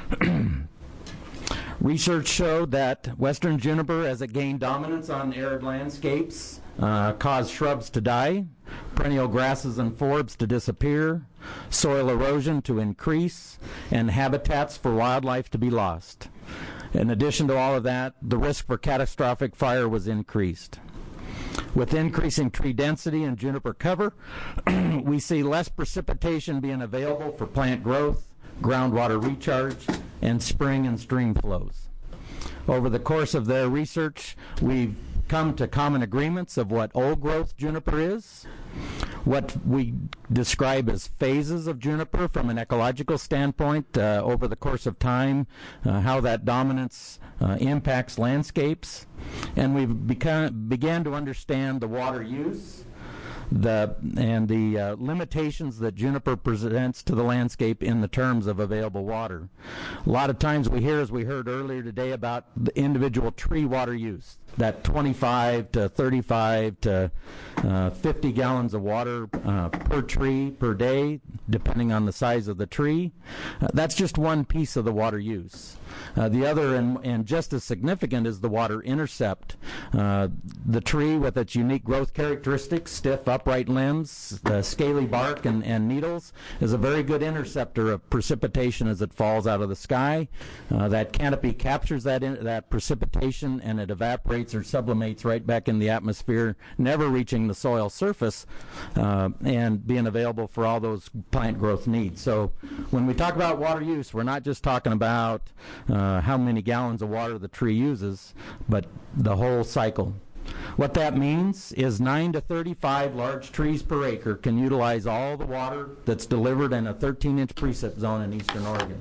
S22: Research showed that western juniper, as it gained dominance on arid landscapes, uh, caused shrubs to die, perennial grasses and forbs to disappear, soil erosion to increase, and habitats for wildlife to be lost. In addition to all of that, the risk for catastrophic fire was increased. With increasing tree density and juniper cover, we see less precipitation being available for plant growth, groundwater recharge, and spring and stream flows. Over the course of their research, we've come to common agreements of what old growth juniper is, what we describe as phases of juniper from an ecological standpoint uh, over the course of time, uh, how that dominance uh, impacts landscapes, and we've become, began to understand the water use, the and the uh, limitations that juniper presents to the landscape in the terms of available water. A lot of times we hear, as we heard earlier today, about the individual tree water use. that twenty-five to thirty-five to uh, fifty gallons of water uh, per tree per day, depending on the size of the tree. Uh, that's just one piece of the water use. Uh, the other, and, and just as significant, is the water intercept. Uh, the tree, with its unique growth characteristics, stiff, upright limbs, uh, scaly bark, and, and needles, is a very good interceptor of precipitation as it falls out of the sky. Uh, that canopy captures that in, that precipitation, and it evaporates or sublimates right back in the atmosphere, never reaching the soil surface, uh, and being available for all those plant growth needs. So when we talk about water use, we're not just talking about Uh, how many gallons of water the tree uses, but the whole cycle. What that means is nine to thirty-five large trees per acre can utilize all the water that's delivered in a thirteen inch precip zone in eastern Oregon.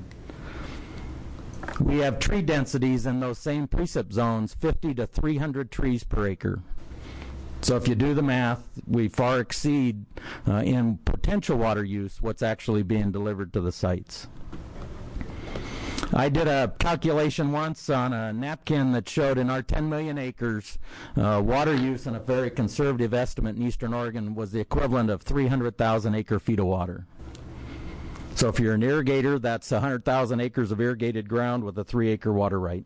S22: We have tree densities in those same precip zones, fifty to three hundred trees per acre. So if you do the math, we far exceed uh, in potential water use what's actually being delivered to the sites. I did a calculation once on a napkin that showed in our ten million acres, uh, water use, and a very conservative estimate in eastern Oregon was the equivalent of three hundred thousand acre feet of water. So if you're an irrigator, that's one hundred thousand acres of irrigated ground with a three acre water right.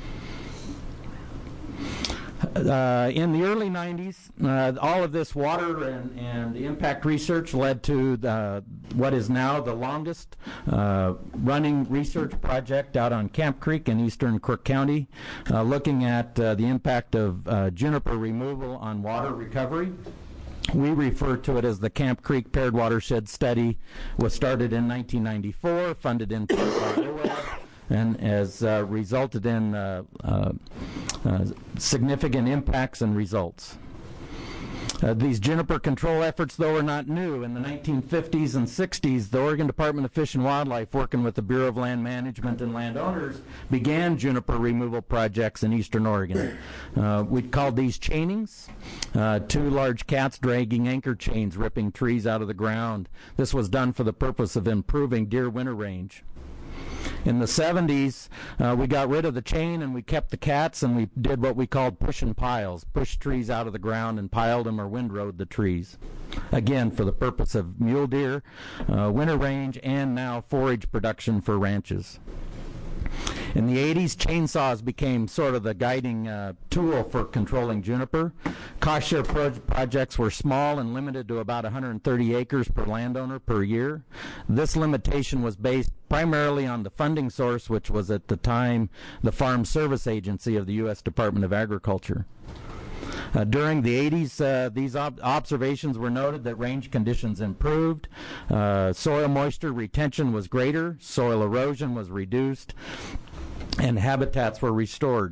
S22: Uh, in the early nineties, uh, all of this water and, and impact research led to the, what is now the longest uh, running research project out on Camp Creek in eastern Crook County, uh, looking at uh, the impact of uh, juniper removal on water recovery. We refer to it as the Camp Creek Paired Watershed Study. Was started in nineteen ninety-four, funded in part by O W E B, and has uh, resulted in uh, uh, uh, significant impacts and results. Uh, these juniper control efforts, though, are not new. In the nineteen fifties and sixties, the Oregon Department of Fish and Wildlife, working with the Bureau of Land Management and landowners, began juniper removal projects in eastern Oregon. Uh, we called these chainings. Uh, two large cats dragging anchor chains, ripping trees out of the ground. This was done for the purpose of improving deer winter range. In the seventies, uh, we got rid of the chain and we kept the cats, and we did what we called push and piles, pushed trees out of the ground and piled them or windrowed the trees. Again, for the purpose of mule deer, uh, winter range, and now forage production for ranches. In the eighties, chainsaws became sort of the guiding uh, tool for controlling juniper. Cost share pro projects were small and limited to about one hundred thirty acres per landowner per year. This limitation was based primarily on the funding source, which was at the time the Farm Service Agency of the U S Department of Agriculture. Uh, during the eighties, uh, these ob observations were noted that range conditions improved, uh, soil moisture retention was greater, soil erosion was reduced, and habitats were restored.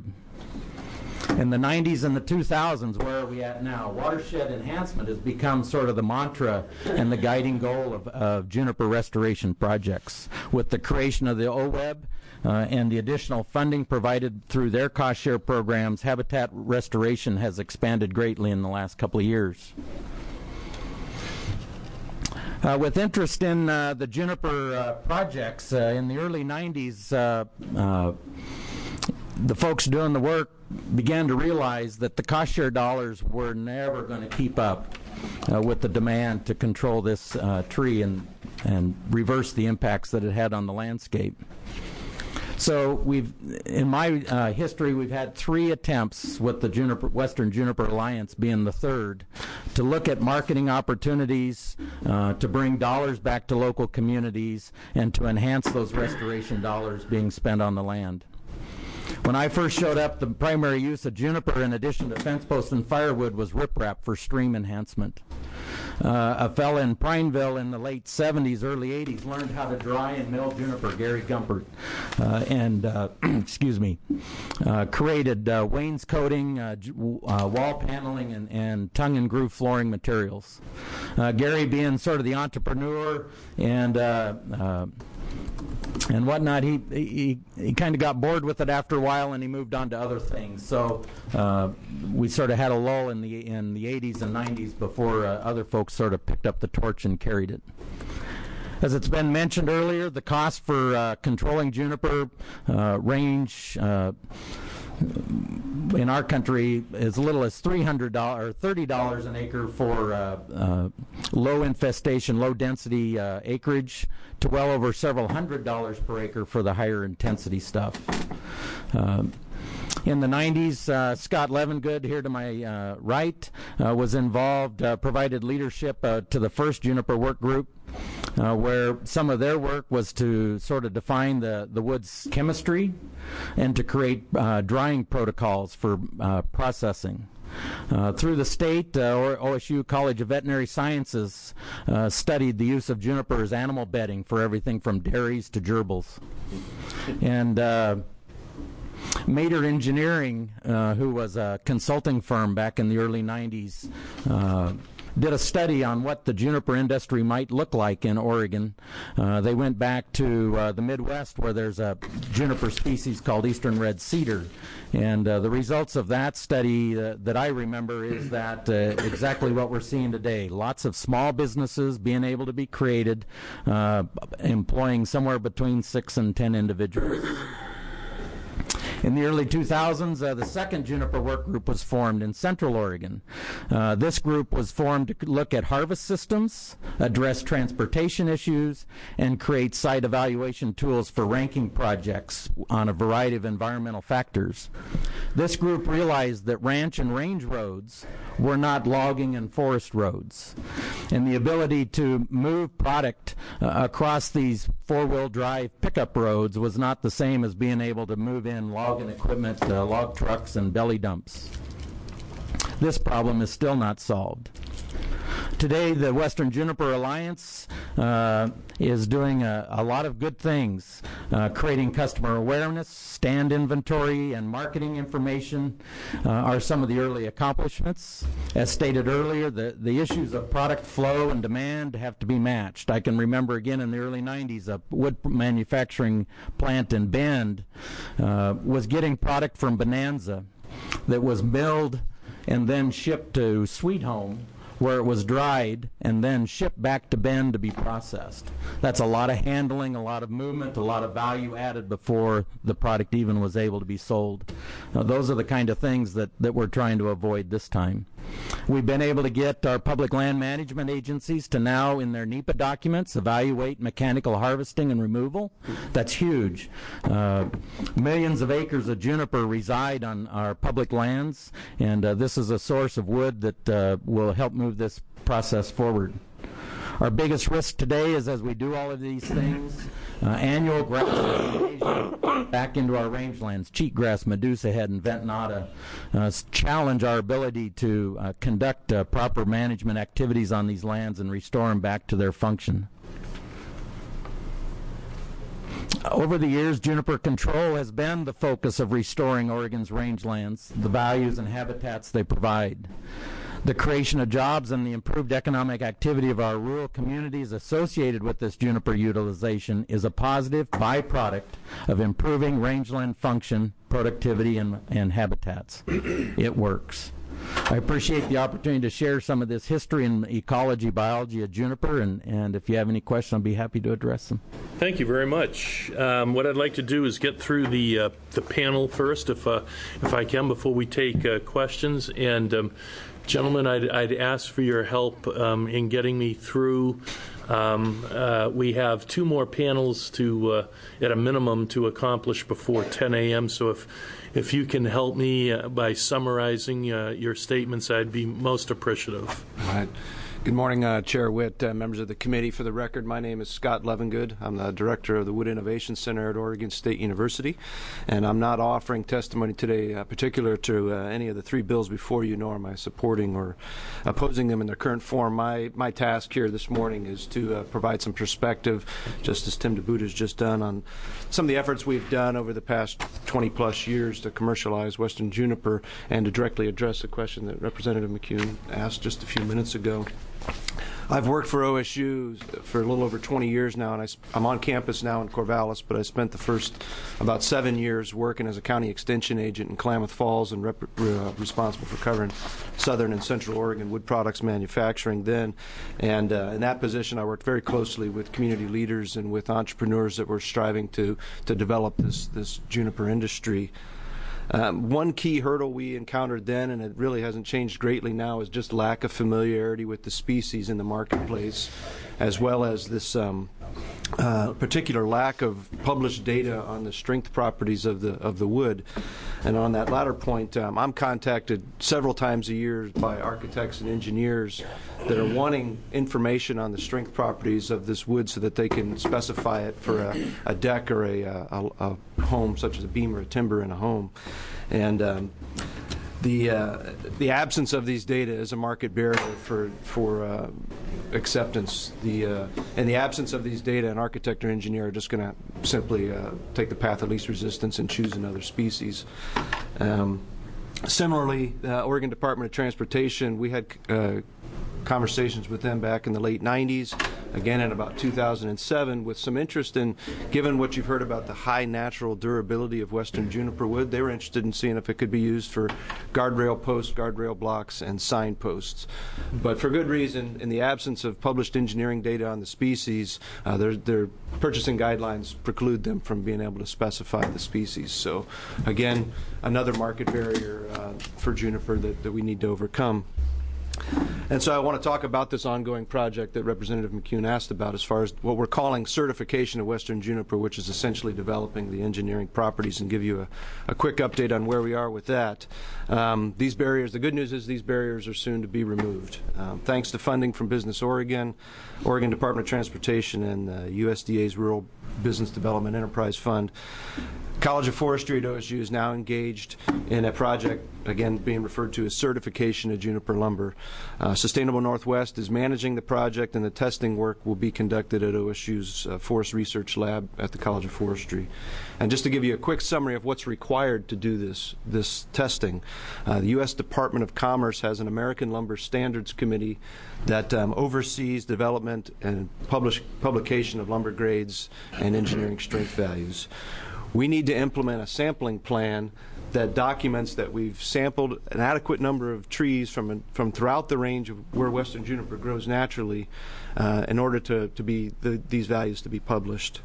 S22: In the nineties and the two thousands, where are we at now? Watershed enhancement has become sort of the mantra and the guiding goal of, of juniper restoration projects. With the creation of the O W E B uh, and the additional funding provided through their cost share programs, habitat restoration has expanded greatly in the last couple of years. Uh, with interest in uh, the juniper uh, projects, uh, in the early nineties, uh, uh, the folks doing the work began to realize that the cost share dollars were never going to keep up uh, with the demand to control this uh, tree and, and reverse the impacts that it had on the landscape. So we've, in my uh, history, we've had three attempts, with the Juniper, Western Juniper Alliance being the third, to look at marketing opportunities, uh, to bring dollars back to local communities, and to enhance those restoration dollars being spent on the land. When I first showed up, the primary use of juniper, in addition to fence posts and firewood, was riprap for stream enhancement. Uh, a fellow in Prineville in the late seventies, early eighties, learned how to dry and mill juniper, Gary Gumpert, uh, and, uh, excuse me, uh, created uh, wainscoting, uh, uh, wall paneling, and, and tongue and groove flooring materials. Uh, Gary, being sort of the entrepreneur and uh, uh, and whatnot, he he, he kind of got bored with it after a while, and he moved on to other things. So uh, we sort of had a lull in the in the eighties and nineties before uh, other folks sort of picked up the torch and carried it. As it's been mentioned earlier, the cost for uh, controlling juniper uh, range uh, in our country as little as three hundred dollars or thirty dollars an acre for uh, uh, low infestation, low density uh, acreage, to well over several hundred dollars per acre for the higher intensity stuff. Uh, In the nineties, uh, Scott Levengood, here to my uh, right, uh, was involved, uh, provided leadership uh, to the first Juniper Work Group, uh, where some of their work was to sort of define the, the wood's chemistry and to create uh, drying protocols for uh, processing. Uh, through the state, uh, or O S U College of Veterinary Sciences uh, studied the use of juniper as animal bedding for everything from dairies to gerbils. And uh, Mater Engineering, uh, who was a consulting firm back in the early nineties, uh, did a study on what the juniper industry might look like in Oregon. Uh, they went back to uh, the Midwest, where there's a juniper species called eastern red cedar. And uh, the results of that study uh, that I remember is that uh, exactly what we're seeing today. Lots of small businesses being able to be created, uh, employing somewhere between six and ten individuals. In the early two thousands, uh, the second Juniper Work Group was formed in Central Oregon. Uh, this group was formed to look at harvest systems, address transportation issues, and create site evaluation tools for ranking projects on a variety of environmental factors. This group realized that ranch and range roads were not logging and forest roads, and the ability to move product uh, across these four-wheel drive pickup roads was not the same as being able to move in logging equipment, uh, log trucks, and belly dumps. This problem is still not solved. Today, the Western Juniper Alliance uh, is doing a, a lot of good things, uh, creating customer awareness, stand inventory, and marketing information uh, are some of the early accomplishments. As stated earlier, the, the issues of product flow and demand have to be matched. I can remember again in the early nineties, a wood manufacturing plant in Bend uh, was getting product from Bonanza that was milled and then shipped to Sweet Home, where it was dried and then shipped back to Bend to be processed. That's a lot of handling, a lot of movement, a lot of value added before the product even was able to be sold. Now, those are the kind of things that, that we're trying to avoid this time. We've been able to get our public land management agencies to now, in their NEPA documents, evaluate mechanical harvesting and removal. That's huge. Uh, millions of acres of juniper reside on our public lands, and uh, this is a source of wood that uh, will help move this process forward. Our biggest risk today is, as we do all of these things, uh, annual grass invasion back into our rangelands, cheatgrass, medusa head, and ventonata, uh, challenge our ability to uh, conduct uh, proper management activities on these lands and restore them back to their function. Over the years, juniper control has been the focus of restoring Oregon's rangelands, the values and habitats they provide. The creation of jobs and the improved economic activity of our rural communities associated with this juniper utilization is a positive byproduct of improving rangeland function, productivity, and, and habitats. It works. I appreciate the opportunity to share some of this history and ecology, biology of juniper, and, and if you have any questions, I'll be happy to address them.
S1: Thank you very much. Um, what I'd like to do is get through the uh, the panel first, if uh, if I can, before we take uh, questions. And um, gentlemen, I'd, I'd ask for your help um, in getting me through. Um, uh, we have two more panels to, uh, at a minimum, to accomplish before ten a m So if if you can help me uh, by summarizing uh, your statements, I'd be most appreciative.
S3: All right. Good morning, uh, Chair Witt, uh, members of the committee. For the record, my name is Scott Levengood. I'm the director of the Wood Innovation Center at Oregon State University, and I'm not offering testimony today uh, particular to uh, any of the three bills before you, nor am I supporting or opposing them in their current form. My my task here this morning is to uh, provide some perspective, just as Tim DeBoot has just done, on some of the efforts we've done over the past twenty plus years to commercialize Western juniper and to directly address the question that Representative McCune asked just a few minutes ago. I've worked for O S U for a little over twenty years now, and I, I'm on campus now in Corvallis, but I spent the first about seven years working as a county extension agent in Klamath Falls and rep, uh, responsible for covering southern and central Oregon wood products manufacturing then. And uh, in that position, I worked very closely with community leaders and with entrepreneurs that were striving to, to develop this, this juniper industry. Um, one key hurdle we encountered then, and it really hasn't changed greatly now, is just lack of familiarity with the species in the marketplace, as well as this um, uh, particular lack of published data on the strength properties of the of the wood. And on that latter point, um, I'm contacted several times a year by architects and engineers that are wanting information on the strength properties of this wood so that they can specify it for a, a deck or a, a, a home, such as a beam or a timber in a home. And um, the uh, the absence of these data is a market barrier for for uh, acceptance. The uh, in the absence of these data, an architect or engineer are just going to simply uh, take the path of least resistance and choose another species. Um, similarly, uh, Oregon Department of Transportation, we had uh, conversations with them back in the late nineties, again in about two thousand seven, with some interest in, given what you've heard about the high natural durability of western juniper wood, they were interested in seeing if it could be used for guardrail posts, guardrail blocks, and signposts. But for good reason, in the absence of published engineering data on the species, uh, their, their purchasing guidelines preclude them from being able to specify the species. So again, another market barrier uh, for juniper that, that we need to overcome. And so I want to talk about this ongoing project that Representative McCune asked about, as far as what we're calling certification of western juniper, which is essentially developing the engineering properties, and give you a, a quick update on where we are with that. Um, these barriers, the good news is these barriers are soon to be removed. Um, thanks to funding from Business Oregon, Oregon Department of Transportation, and the U S D A's Rural Business Development Enterprise Fund, College of Forestry at O S U is now engaged in a project, again being referred to as certification of juniper lumber. Uh, Sustainable Northwest is managing the project, and the testing work will be conducted at O S U's uh, Forest Research Lab at the College of Forestry. And just to give you a quick summary of what's required to do this, this testing, uh, the U S Department of Commerce has an American Lumber Standards Committee that um, oversees development and publish, publication of lumber grades and engineering strength values. We need to implement a sampling plan that documents that we've sampled an adequate number of trees from from throughout the range of where western juniper grows naturally uh, in order to, to be the, these values to be published.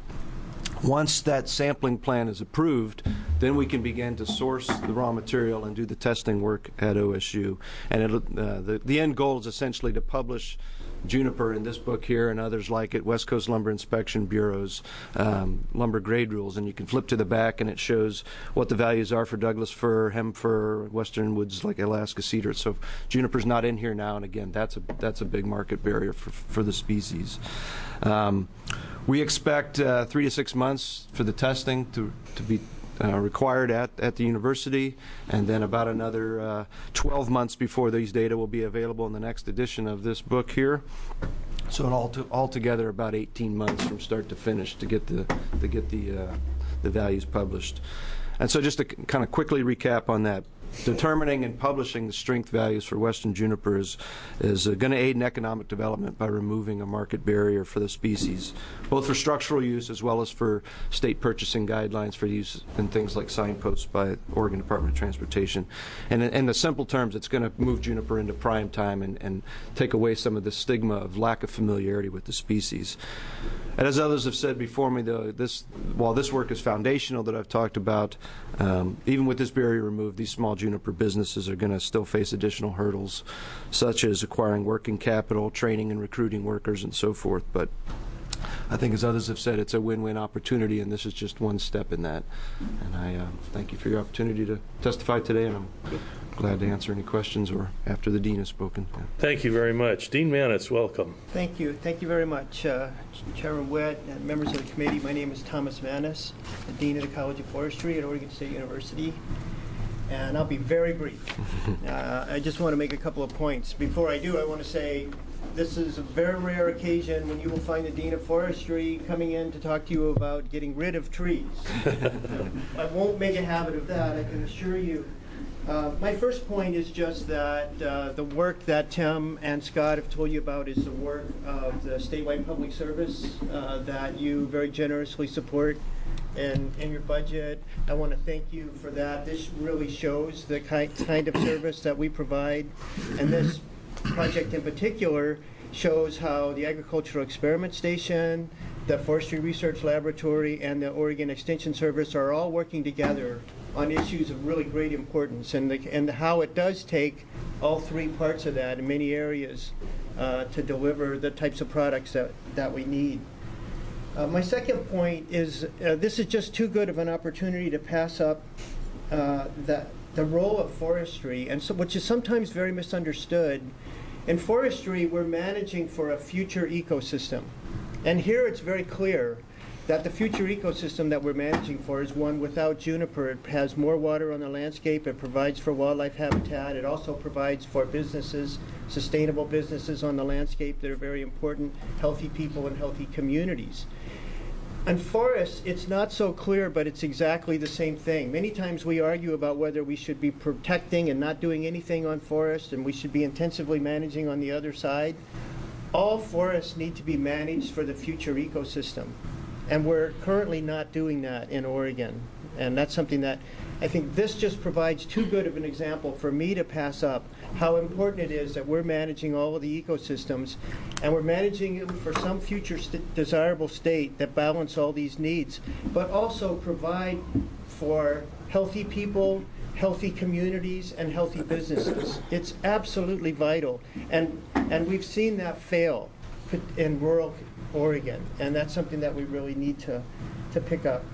S3: Once that sampling plan is approved, then we can begin to source the raw material and do the testing work at O S U. And it'll, uh, the, the end goal is essentially to publish juniper in this book here and others like it, West Coast Lumber Inspection Bureau's um, lumber grade rules. And you can flip to the back and it shows what the values are for Douglas fir, hem fir, western woods like Alaska cedar. So juniper's not in here now, and again, that's a, that's a big market barrier for, for the species. Um, we expect uh, three to six months for the testing to, to be Uh, required at, at the university, and then about another uh, twelve months before these data will be available in the next edition of this book here. So it all to, altogether about eighteen months from start to finish to get the to get the uh, the values published. And so just to c- kind of quickly recap on that. Determining and publishing the strength values for western juniper is, is uh, going to aid in economic development by removing a market barrier for the species, both for structural use as well as for state purchasing guidelines for use in things like signposts by Oregon Department of Transportation. And in, in the simple terms, it's going to move juniper into prime time and, and take away some of the stigma of lack of familiarity with the species. And as others have said before me, though, this, while this work is foundational that I've talked about, um, even with this barrier removed, these small juniper businesses are going to still face additional hurdles, such as acquiring working capital, training and recruiting workers, and so forth. But I think, as others have said, it's a win-win opportunity, and this is just one step in that. And I uh, thank you for your opportunity to testify today, and I'm glad to answer any questions or after the Dean has spoken. Yeah.
S1: Thank you very much. Dean Manitz, welcome.
S8: Thank you. Thank you very much, uh, Chairman Witt and members of the committee. My name is Thomas Manitz, the Dean of the College of Forestry at Oregon State University. And I'll be very brief. Uh, I just want to make a couple of points. Before I do, I want to say this is a very rare occasion when you will find the Dean of Forestry coming in to talk to you about getting rid of trees. I won't make a habit of that, I can assure you. Uh, my first point is just that uh, the work that Tim and Scott have told you about is the work of the statewide public service uh, that you very generously support in, in your budget. I want to thank you for that. This really shows the kind, kind of service that we provide, and this project in particular shows how the Agricultural Experiment Station, the Forestry Research Laboratory, and the Oregon Extension Service are all working together on issues of really great importance, and, the, and how it does take all three parts of that in many areas uh, to deliver the types of products that, that we need. Uh, my second point is uh, this is just too good of an opportunity to pass up uh, the, the role of forestry, and so, which is sometimes very misunderstood. In forestry, we're managing for a future ecosystem. And here it's very clear that the future ecosystem that we're managing for is one without juniper. It has more water on the landscape, it provides for wildlife habitat, it also provides for businesses, sustainable businesses on the landscape that are very important, healthy people and healthy communities. On forests, it's not so clear, but it's exactly the same thing. Many times we argue about whether we should be protecting and not doing anything on forests, and we should be intensively managing on the other side. All forests need to be managed for the future ecosystem. And we're currently not doing that in Oregon. And that's something that I think this just provides too good of an example for me to pass up how important it is that we're managing all of the ecosystems, and we're managing them for some future st- desirable state that balance all these needs, but also provide for healthy people, healthy communities, and healthy businesses. It's absolutely vital. And, and we've seen that fail in rural Oregon, and that's something that we really need to, to pick up.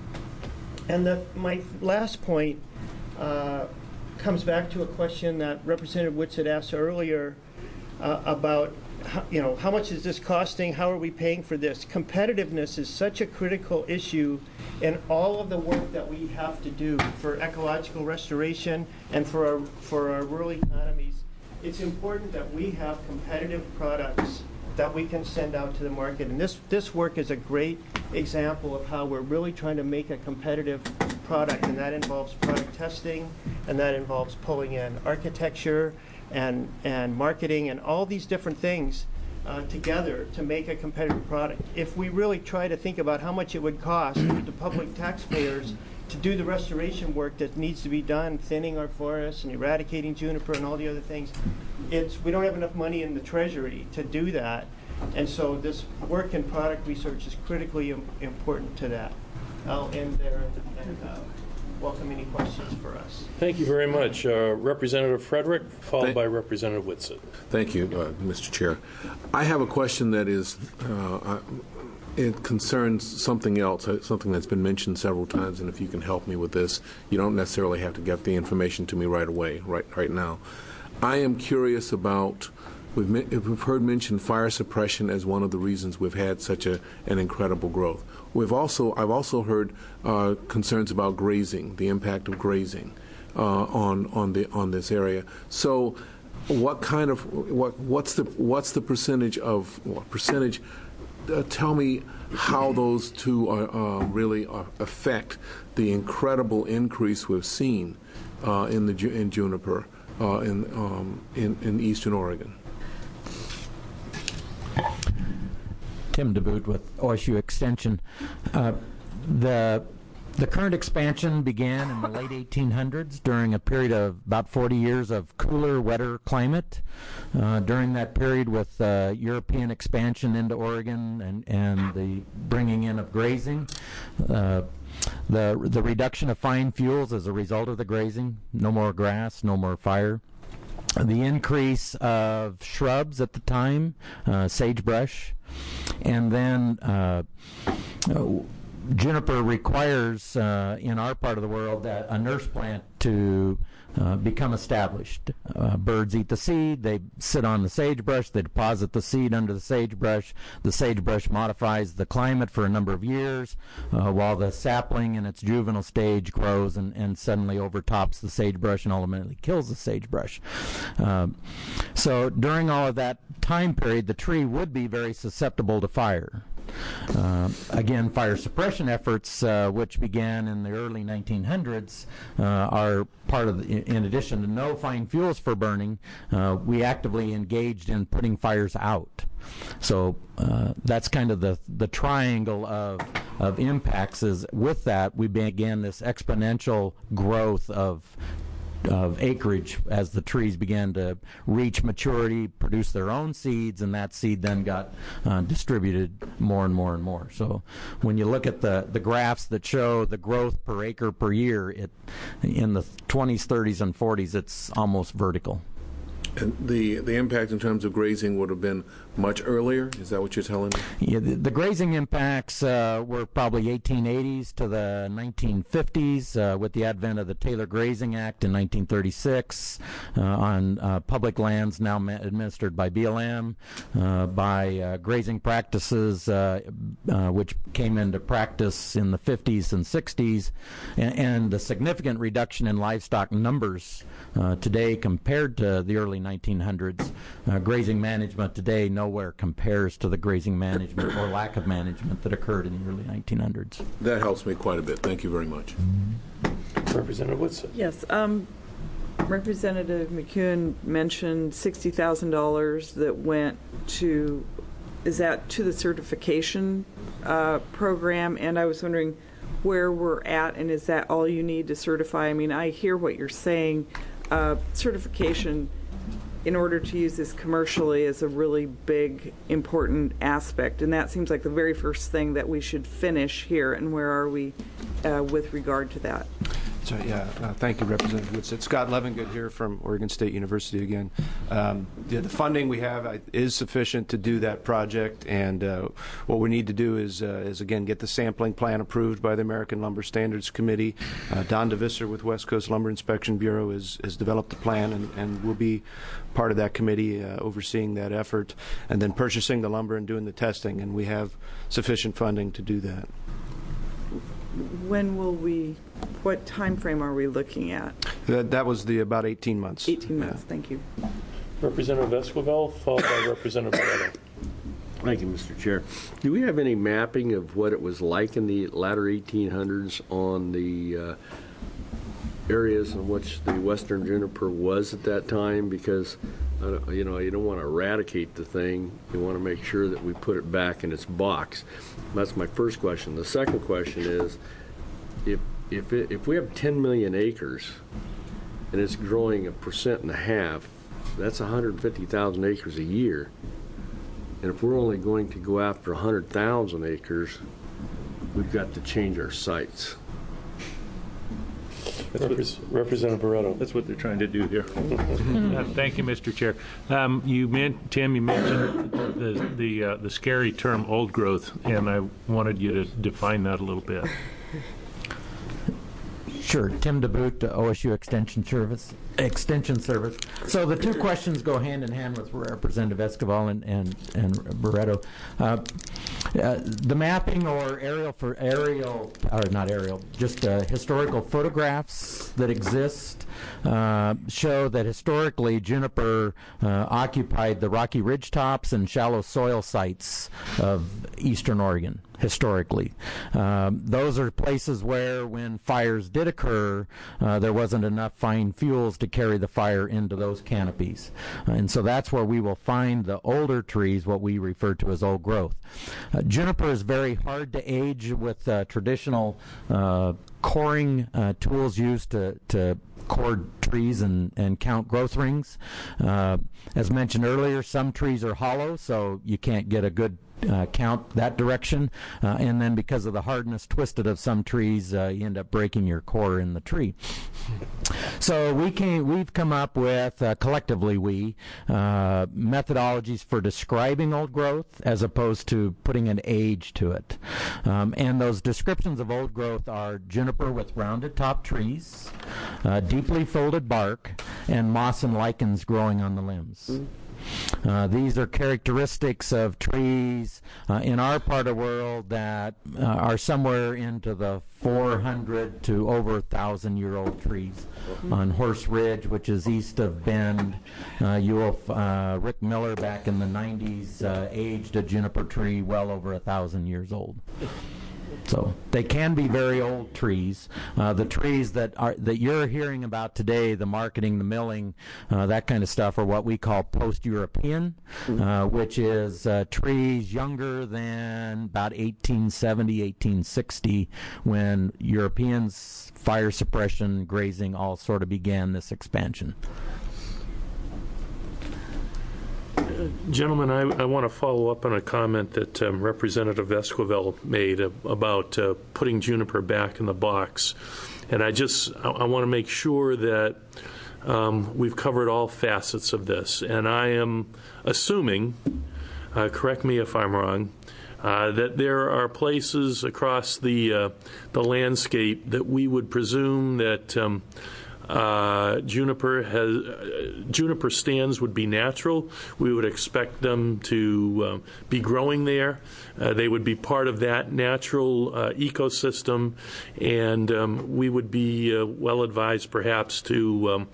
S8: And the, my last point uh, comes back to a question that Representative Whitsett asked earlier uh, about, how, you know, how much is this costing? How are we paying for this? Competitiveness is such a critical issue in all of the work that we have to do for ecological restoration and for our, for our rural economies. It's important that we have competitive products that we can send out to the market. And this, this work is a great example of how we're really trying to make a competitive product, and that involves product testing, and that involves pulling in architecture and, and marketing and all these different things uh, together to make a competitive product. If we really try to think about how much it would cost the public taxpayers to do the restoration work that needs to be done, thinning our forests and eradicating juniper and all the other things, it's, we don't have enough money in the Treasury to do that. And so this work in product research is critically im- important to that. I'll end there and uh, welcome any questions for us.
S1: Thank you very much. Uh, Representative Frederick, followed Thank by Representative Whitsett.
S10: Thank you, uh, Mister Chair. I have a question that is, uh, it concerns something else, something that's been mentioned several times, and if you can help me with this, you don't necessarily have to get the information to me right away, right, right now. I am curious about, we've, we've heard mentioned fire suppression as one of the reasons we've had such a, an incredible growth. We've also, I've also heard uh, concerns about grazing, the impact of grazing uh, on on the on this area. So, what kind of what what's the what's the percentage of what percentage? Uh, tell me how those two are, uh, really are, affect the incredible increase we've seen uh, in the in juniper uh, in, um, in in Eastern Oregon.
S22: Tim DeBoot with O S U Extension. Uh, the The current expansion began in the late eighteen hundreds during a period of about forty years of cooler, wetter climate. Uh, during that period with uh, European expansion into Oregon and, and the bringing in of grazing, uh, the, the reduction of fine fuels as a result of the grazing, no more grass, no more fire. The increase of shrubs at the time, uh, sagebrush, and then uh, juniper requires, uh, in our part of the world, that a nurse plant to uh, become established. Uh, birds eat the seed, they sit on the sagebrush, they deposit the seed under the sagebrush. The sagebrush modifies the climate for a number of years, uh, while the sapling in its juvenile stage grows and, and suddenly overtops the sagebrush and ultimately kills the sagebrush. Uh, so during all of that time period, the tree would be very susceptible to fire. Uh, again, fire suppression efforts, uh, which began in the early nineteen hundreds, uh, are part of, the, in addition to no fine fuels for burning, uh, we actively engaged in putting fires out. So uh, that's kind of the the triangle of of impacts. Is with that we began this exponential growth of of acreage as the trees began to reach maturity, produce their own seeds, and that seed then got uh, distributed more and more and more. So when you look at the, the graphs that show the growth per acre per year, it in the twenties, thirties, and forties, it's almost vertical.
S10: And the the impact in terms of grazing would have been much earlier? Is that what you're telling me?
S22: Yeah, the, the grazing impacts uh, were probably eighteen eighties to the nineteen fifties uh, with the advent of the Taylor Grazing Act in nineteen thirty-six uh, on uh, public lands now ma- administered by B L M, uh, by uh, grazing practices uh, uh, which came into practice in the fifties and sixties, and, and the significant reduction in livestock numbers uh, today compared to the early nineteen hundreds. Uh, grazing management today nowhere compares to the grazing management or lack of management that occurred in the early nineteen hundreds.
S10: That helps me quite a bit. Thank you very much.
S1: Representative Woodson.
S5: Yes. Um, Representative McEwen mentioned sixty thousand dollars that went to, is that to the certification uh, program? And I was wondering where we're at, and is that all you need to certify? I mean, I hear what you're saying. Uh, certification in order to use this commercially is a really big, important aspect, and that seems like the very first thing that we should finish here. And where are we uh, with regard to that?
S3: So, yeah, uh, thank you, Representative Woodson. Scott Levengood here from Oregon State University again. Um, yeah, the funding we have uh, is sufficient to do that project, and uh, what we need to do is, uh, is again, get the sampling plan approved by the American Lumber Standards Committee. Uh, Don DeVisser with West Coast Lumber Inspection Bureau has, has developed the plan, and, and will be part of that committee uh, overseeing that effort, and then purchasing the lumber and doing the testing, and we have sufficient funding to do that.
S5: When will we, what time frame are we looking at?
S3: That, that was the about eighteen months.
S5: eighteen months,
S3: yeah.
S5: Thank you.
S1: Representative Esquivel, followed by Representative Barreto.
S2: Thank you, Mister Chair. Do we have any mapping of what it was like in the latter eighteen hundreds on the uh, areas in which the western juniper was at that time? Because uh, you know, you don't want to eradicate the thing. You want to make sure that we put it back in its box. That's my first question. The second question is, if if it, if we have ten million acres and it's growing a percent and a half, that's one hundred fifty thousand acres a year. And if we're only going to go after one hundred thousand acres, we've got to change our sites.
S1: That's what, Representative Barreto.
S4: That's what they're trying to do here. uh, thank you, Mister Chair. Um, you meant, Tim, you mentioned the the, uh, the scary term old growth, and I wanted you to define that a little bit.
S22: Sure. Tim DeBoot, O S U Extension Service. Extension Service. So the two questions go hand in hand with Representative Esquivel and and, and Barreto. Uh, uh, the mapping or aerial for aerial or not aerial, just uh, historical photographs that exist uh, show that historically juniper uh, occupied the rocky ridgetops and shallow soil sites of eastern Oregon. Historically, um, those are places where, when fires did occur, uh, there wasn't enough fine fuels to carry the fire into those canopies, uh, and so that's where we will find the older trees, what we refer to as old growth. Uh, juniper is very hard to age with uh, traditional uh, coring uh, tools used to, to cord trees and, and count growth rings. Uh, as mentioned earlier, some trees are hollow, so you can't get a good Uh, count that direction, uh, and then because of the hardness twisted of some trees, uh, you end up breaking your core in the tree. So we came, we've come up with, uh, collectively we, uh, methodologies for describing old growth as opposed to putting an age to it. Um, and those descriptions of old growth are juniper with rounded top trees, uh, deeply folded bark, and moss and lichens growing on the limbs. Mm. Uh, these are characteristics of trees uh, in our part of the world that uh, are somewhere into the four hundred to over one thousand year old trees. Mm-hmm. On Horse Ridge, which is east of Bend, uh, you will, uh, Rick Miller back in the nineties uh, aged a juniper tree well over one thousand years old. So they can be very old trees. Uh, the trees that are that you're hearing about today, the marketing, the milling, uh, that kind of stuff, are what we call post-European, uh, which is uh, trees younger than about eighteen seventy, eighteen sixty, when Europeans, fire suppression, grazing, all sort of began this expansion.
S1: Gentlemen, I, I want to follow up on a comment that um, Representative Esquivel made uh, about uh, putting juniper back in the box. And I just I, I want to make sure that um, we've covered all facets of this. And I am assuming, uh, correct me if I'm wrong, uh, that there are places across the uh, the landscape that we would presume that um, Uh, juniper has uh, juniper stands would be natural. We would expect them to uh, be growing there. Uh, they would be part of that natural uh, ecosystem, and um, we would be uh, well advised, perhaps, to um,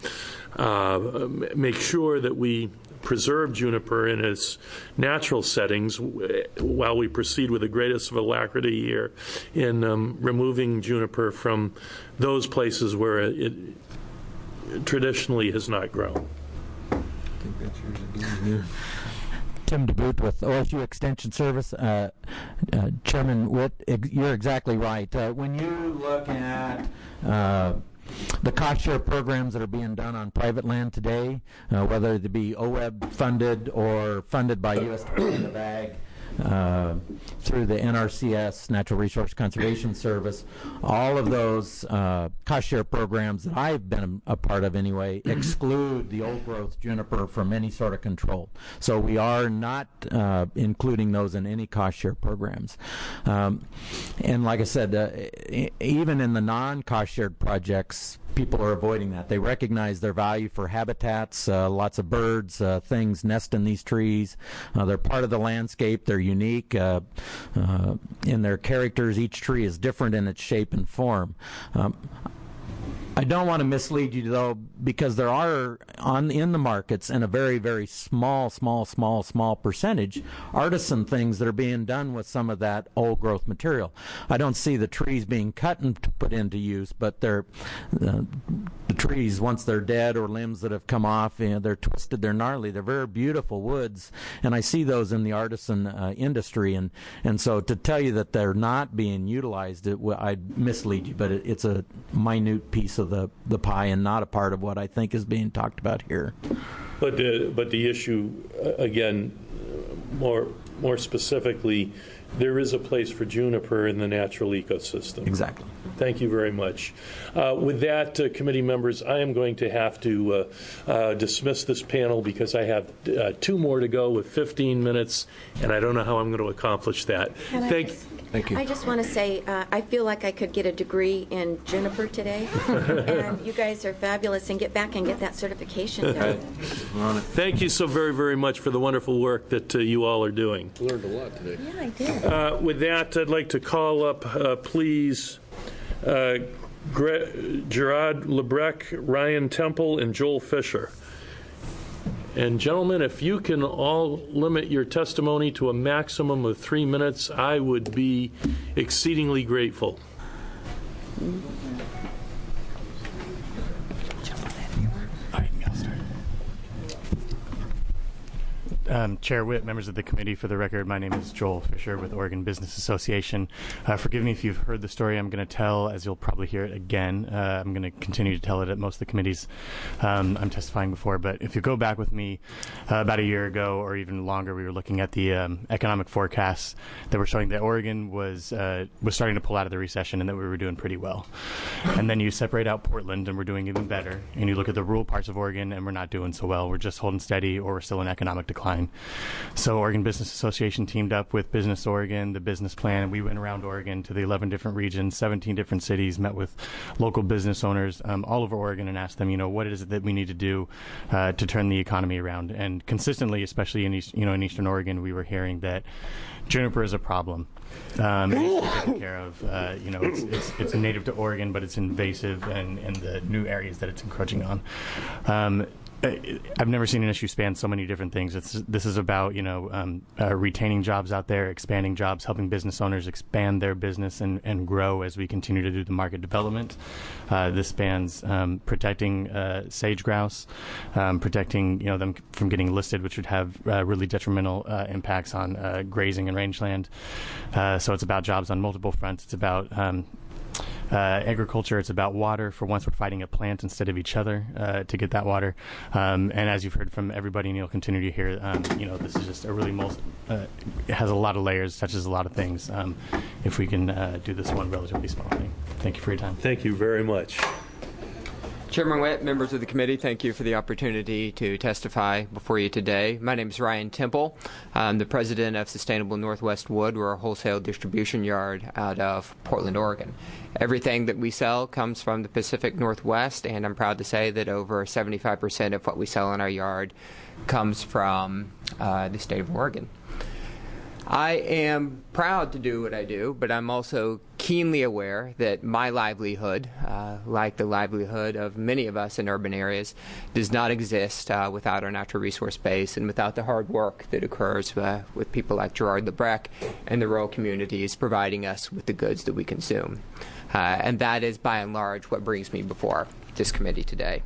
S1: uh, make sure that we preserve juniper in its natural settings while we proceed with the greatest of alacrity here in um, removing juniper from those places where it traditionally has not grown.
S2: I think that's yours again.
S22: Tim DeBoot with O S U Extension Service. Uh, uh, Chairman Witt, ex- you're exactly right. Uh, when you look at uh, the cost share programs that are being done on private land today, uh, whether they be O W E B funded or funded by U S Department of Ag, Uh, through the N R C S, Natural Resource Conservation Service, all of those uh, cost share programs that I've been a, a part of anyway exclude the old growth juniper from any sort of control. So we are not uh, including those in any cost share programs. Um, and like I said, uh, e- even in the non-cost shared projects, people are avoiding that. They recognize their value for habitats. Uh, lots of birds, uh, things nest in these trees. Uh, they're part of the landscape. They're unique uh, uh, in their characters. Each tree is different in its shape and form. Um, I don't want to mislead you, though, because there are on in the markets, in a very, very small, small, small, small percentage, artisan things that are being done with some of that old growth material. I don't see the trees being cut and put into use, but they're uh, the trees, once they're dead or limbs that have come off, you know, they're twisted, they're gnarly, they're very beautiful woods, and I see those in the artisan uh, industry, and and so to tell you that they're not being utilized, it, well, I'd mislead you, but it, it's a minute piece of the the pie and not a part of what I think is being talked about here.
S1: But the, but the issue, uh, again, more more specifically, there is a place for juniper in the natural ecosystem.
S22: Exactly.
S1: Thank you very much. Uh, with that, uh, committee members, I am going to have to uh, uh, dismiss this panel because I have uh, two more to go with fifteen minutes, and I don't know how I'm going to accomplish that.
S11: Can
S1: Thank,
S11: I just,
S1: thank you.
S11: I just want to say uh, I feel like I could get a degree in juniper today, and you guys are fabulous, and get back and get that certification done.
S1: Thank you so very, very much for the wonderful work that uh, you all are doing.
S2: Learned a lot today.
S11: Yeah, I did.
S1: Uh, with that, I'd like to call up, uh, please, uh, Gre- Gerard Lebrecq, Ryan Temple, and Joel Fisher. And gentlemen, if you can all limit your testimony to a maximum of three minutes, I would be exceedingly grateful.
S12: Um, Chair Witt, members of the committee, for the record, my name is Joel Fisher with Oregon Business Association. Uh, forgive me if you've heard the story I'm going to tell, as you'll probably hear it again. Uh, I'm going to continue to tell it at most of the committees um, I'm testifying before. But if you go back with me uh, about a year ago or even longer, we were looking at the um, economic forecasts that were showing that Oregon was uh, was starting to pull out of the recession and that we were doing pretty well. And then you separate out Portland and we're doing even better. And you look at the rural parts of Oregon and we're not doing so well. We're just holding steady or we're still in economic decline. So Oregon Business Association teamed up with Business Oregon, the business plan, and we went around Oregon to the eleven different regions, seventeen different cities, met with local business owners um, all over Oregon and asked them, you know, what is it that we need to do uh, to turn the economy around? And consistently, especially in East, you know, in Eastern Oregon, we were hearing that juniper is a problem. Um, it needs to be taken care of. Uh, you know, it's, it's it's native to Oregon, but it's invasive and in the new areas that it's encroaching on. Um, I've never seen an issue span so many different things. It's, this is about, you know, um, uh, retaining jobs out there, expanding jobs, helping business owners expand their business and, and grow as we continue to do the market development. Uh, this spans um, protecting uh, sage grouse, um, protecting, you know, them from getting listed, which would have uh, really detrimental uh, impacts on uh, grazing and rangeland. Uh, so it's about jobs on multiple fronts. It's about um, Uh, agriculture, it's about water. For once, we're fighting a plant instead of each other uh, to get that water. Um, and as you've heard from everybody, and you'll continue to hear, um, you know, this is just a really, most, uh, it has a lot of layers, touches a lot of things. Um, if we can uh, do this one relatively small thing. Thank you for your time.
S1: Thank you very much.
S15: Chairman Witt, members of the committee, thank you for the opportunity to testify before you today. My name is Ryan Temple. I'm the president of Sustainable Northwest Wood. We're a wholesale distribution yard out of Portland, Oregon. Everything that we sell comes from the Pacific Northwest, and I'm proud to say that over seventy-five percent of what we sell in our yard comes from uh, the state of Oregon. I am proud to do what I do, but I'm also keenly aware that my livelihood, uh, like the livelihood of many of us in urban areas, does not exist uh, without our natural resource base and without the hard work that occurs uh, with people like Gerard Lebrecht and the rural communities providing us with the goods that we consume. Uh, and that is, by and large, what brings me before this committee today.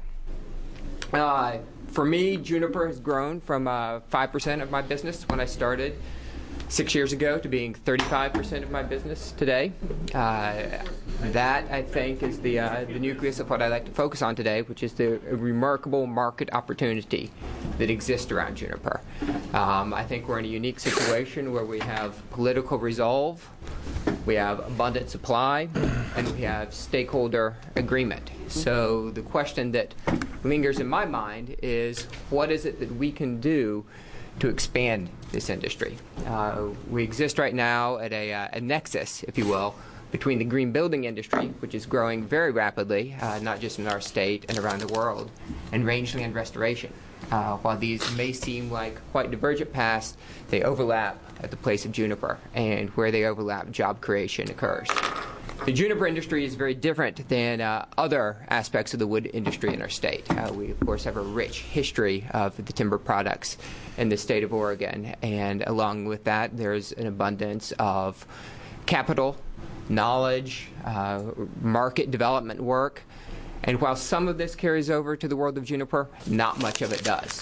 S15: Uh, for me, Juniper has grown from uh, five percent of my business when I started six years ago to being thirty-five percent of my business today. Uh, that, I think, is the, uh, the nucleus of what I'd like to focus on today, which is the remarkable market opportunity that exists around Juniper. Um, I think we're in a unique situation where we have political resolve, we have abundant supply, and we have stakeholder agreement. So the question that lingers in my mind is, what is it that we can do to expand this industry? Uh, we exist right now at a, uh, a nexus, if you will, between the green building industry, which is growing very rapidly, uh, not just in our state and around the world, and rangeland restoration. Uh, while these may seem like quite divergent paths, they overlap at the place of Juniper, and where they overlap, job creation occurs. The juniper industry is very different than uh, other aspects of the wood industry in our state. Uh, we, of course, have a rich history of the timber products in the state of Oregon, and along with that, there's an abundance of capital, knowledge, uh, market development work, and while some of this carries over to the world of juniper, not much of it does.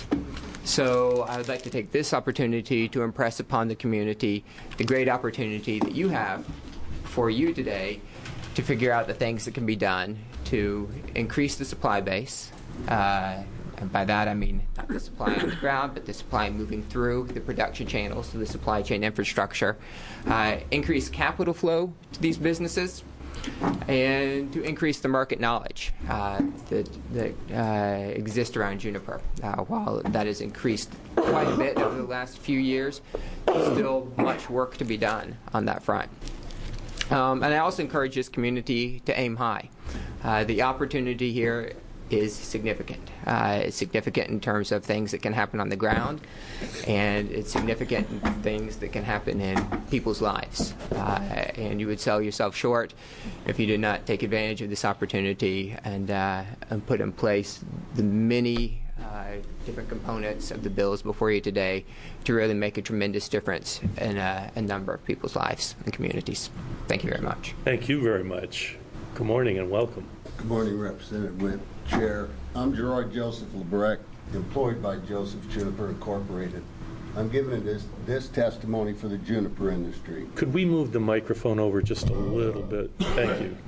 S15: So I would like to take this opportunity to impress upon the community the great opportunity that you have for you today to figure out the things that can be done to increase the supply base. Uh, and by that I mean not the supply on the ground, but the supply moving through the production channels to the supply chain infrastructure. Uh, increase capital flow to these businesses, and to increase the market knowledge uh, that, that uh, exists around juniper. Uh, while that has increased quite a bit over the last few years, there's still much work to be done on that front. Um, and I also encourage this community to aim high. Uh, the opportunity here is significant. Uh, it's significant in terms of things that can happen on the ground, and it's significant in things that can happen in people's lives. Uh, and you would sell yourself short if you did not take advantage of this opportunity and, uh, and put in place the many uh, different components of the bills before you today to really make a tremendous difference in uh, a number of people's lives and communities. Thank you very much.
S1: Thank you very much. Good morning and welcome.
S13: Good morning, Representative Witt, Chair. I'm Gerard Joseph Lebrecht, employed by Joseph Juniper Incorporated. I'm giving this, this testimony for the juniper industry.
S1: Could we move the microphone over just a little bit? Thank you.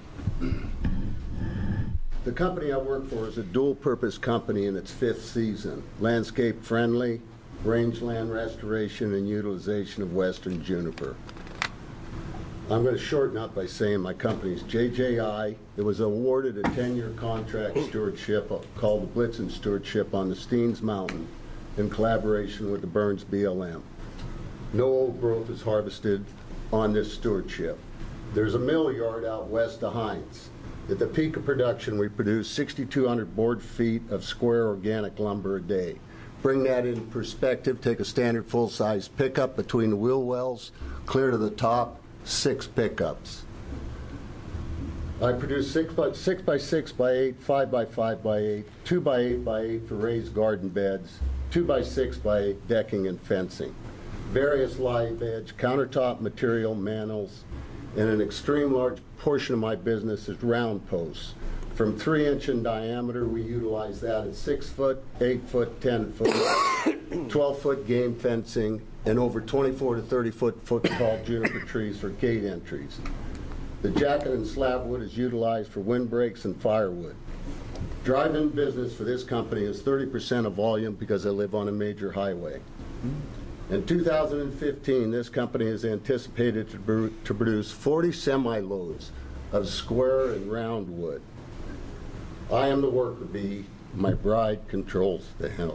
S13: The company I work for is a dual-purpose company in its fifth season, landscape-friendly, rangeland restoration and utilization of western juniper. I'm going to shorten up by saying my company is J J I. It was awarded a ten-year contract stewardship called the Blitzen Stewardship on the Steens Mountain in collaboration with the Burns B L M. No old growth is harvested on this stewardship. There's a mill yard out west of Hines. At the peak of production, we produce sixty-two hundred board feet of square organic lumber a day. Bring that in perspective, take a standard full-size pickup between the wheel wells, clear to the top, six pickups. I produce six by six by six by eight, five by five by eight, two by eight by eight for raised garden beds, two by six by eight decking and fencing, various live edge countertop material, mantels, and an extreme large portion of my business is round posts. From three inch in diameter, we utilize that at six foot, eight foot, ten foot, twelve foot game fencing, and over twenty-four to thirty foot foot tall juniper trees for gate entries. The jacket and slab wood is utilized for windbreaks and firewood. Drive-in business for this company is thirty percent of volume because I live on a major highway. In two thousand fifteen, this company is anticipated to, br to produce forty semi-loads of square and round wood. I am the worker bee. My bride controls the helm.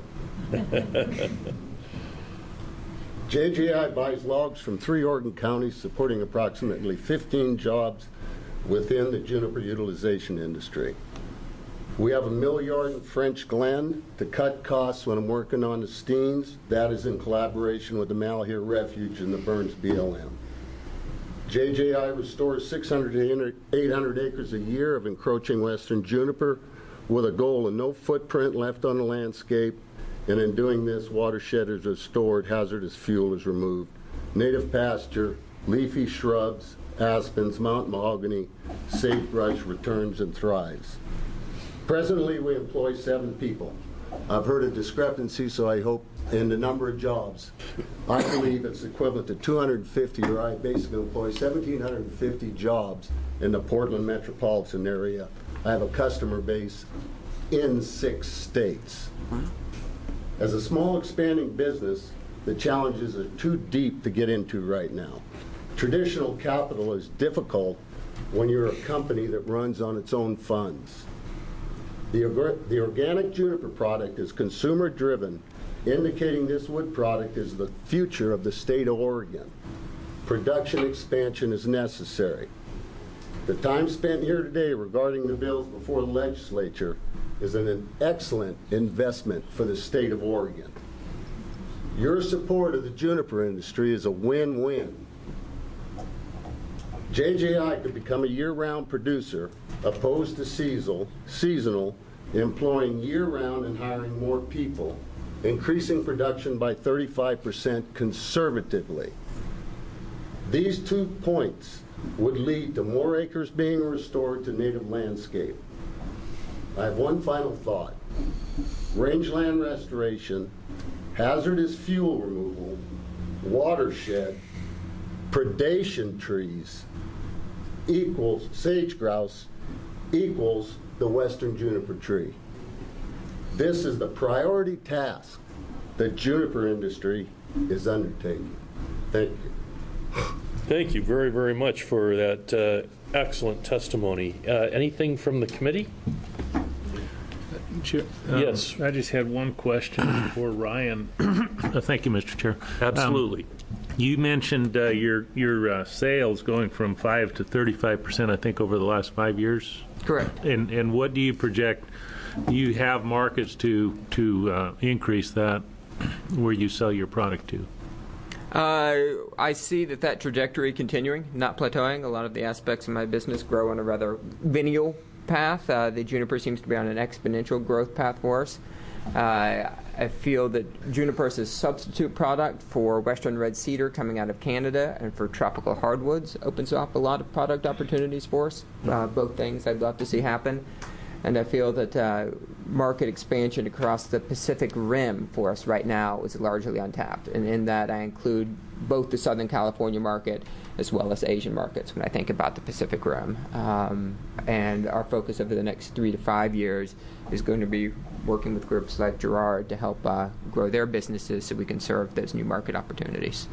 S13: J J I buys logs from three Oregon counties, supporting approximately fifteen jobs within the juniper utilization industry. We have a mill yard in French Glen to cut costs when I'm working on the Steens. That is in collaboration with the Malheur Refuge and the Burns B L M. J J I restores six hundred to eight hundred acres a year of encroaching western juniper with a goal of no footprint left on the landscape, and in doing this, watershed is restored, hazardous fuel is removed, native pasture, leafy shrubs, aspens, mountain mahogany, sagebrush returns and thrives. Presently, we employ seven people. I've heard a discrepancy, so I hope in the number of jobs. I believe it's equivalent to two hundred fifty, or I basically employ one thousand seven hundred fifty jobs in the Portland metropolitan area. I have a customer base in six states. As a small expanding business, the challenges are too deep to get into right now. Traditional capital is difficult when you're a company that runs on its own funds. The, the organic juniper product is consumer driven, indicating this wood product is the future of the state of Oregon. Production expansion is necessary. The time spent here today regarding the bills before the legislature is an excellent investment for the state of Oregon. Your support of the juniper industry is a win-win. J J I could become a year-round producer opposed to seasonal, seasonal, employing year-round and hiring more people, increasing production by thirty-five percent conservatively. These two points would lead to more acres being restored to native landscape. I have one final thought. Rangeland restoration, hazardous fuel removal, watershed, predation trees equals sage grouse equals the western juniper tree. This is the priority task the juniper industry is undertaking. Thank you.
S1: Thank you very, very much for that uh, excellent testimony. Uh, anything from the committee?
S4: Chair, um,
S1: yes.
S4: I just had one question for Ryan. uh, thank you, Mister Chair.
S1: Absolutely.
S4: Um, you mentioned uh, your your uh, sales going from five to thirty-five percent, I think, over the last five years.
S15: Correct.
S4: And and what do you project? Do you have markets to to uh, increase that where you sell your product to?
S15: Uh, I see that that trajectory continuing, not plateauing. A lot of the aspects of my business grow on a rather lineal path. Uh, the juniper seems to be on an exponential growth path for us. Uh, I feel that juniper is a substitute product for western red cedar coming out of Canada, and for tropical hardwoods opens up a lot of product opportunities for us. Uh, both things I'd love to see happen. And I feel that uh, market expansion across the Pacific Rim for us right now is largely untapped. And in that, I include both the Southern California market as well as Asian markets when I think about the Pacific Rim. Um, and our focus over the next three to five years is going to be working with groups like Gerard to help uh, grow their businesses so we can serve those new market opportunities.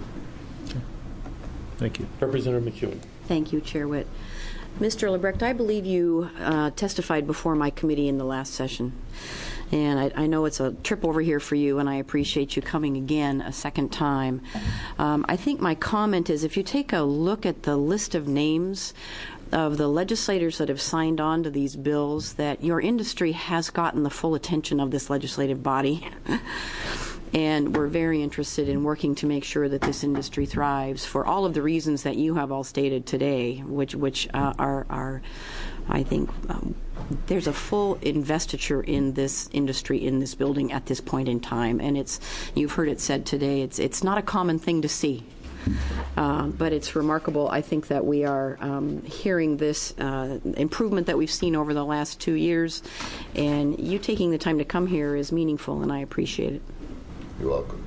S4: Thank you.
S1: Representative McEwen.
S7: Thank you, Chair Witt. Mister Lebrecht, I believe you uh, testified before my committee in the last session. And I, I know it's a trip over here for you, and I appreciate you coming again a second time. Um, I think my comment is, if you take a look at the list of names of the legislators that have signed on to these bills, that your industry has gotten the full attention of this legislative body. and we're very interested in working to make sure that this industry thrives for all of the reasons that you have all stated today, which which uh, are are I think um, there's a full investiture in this industry, in this building at this point in time, and it's, you've heard it said today, it's it's not a common thing to see. Uh, but it's remarkable, I think, that we are um, hearing this uh, improvement that we've seen over the last two years, and you taking the time to come here is meaningful, and I appreciate it.
S13: You're welcome.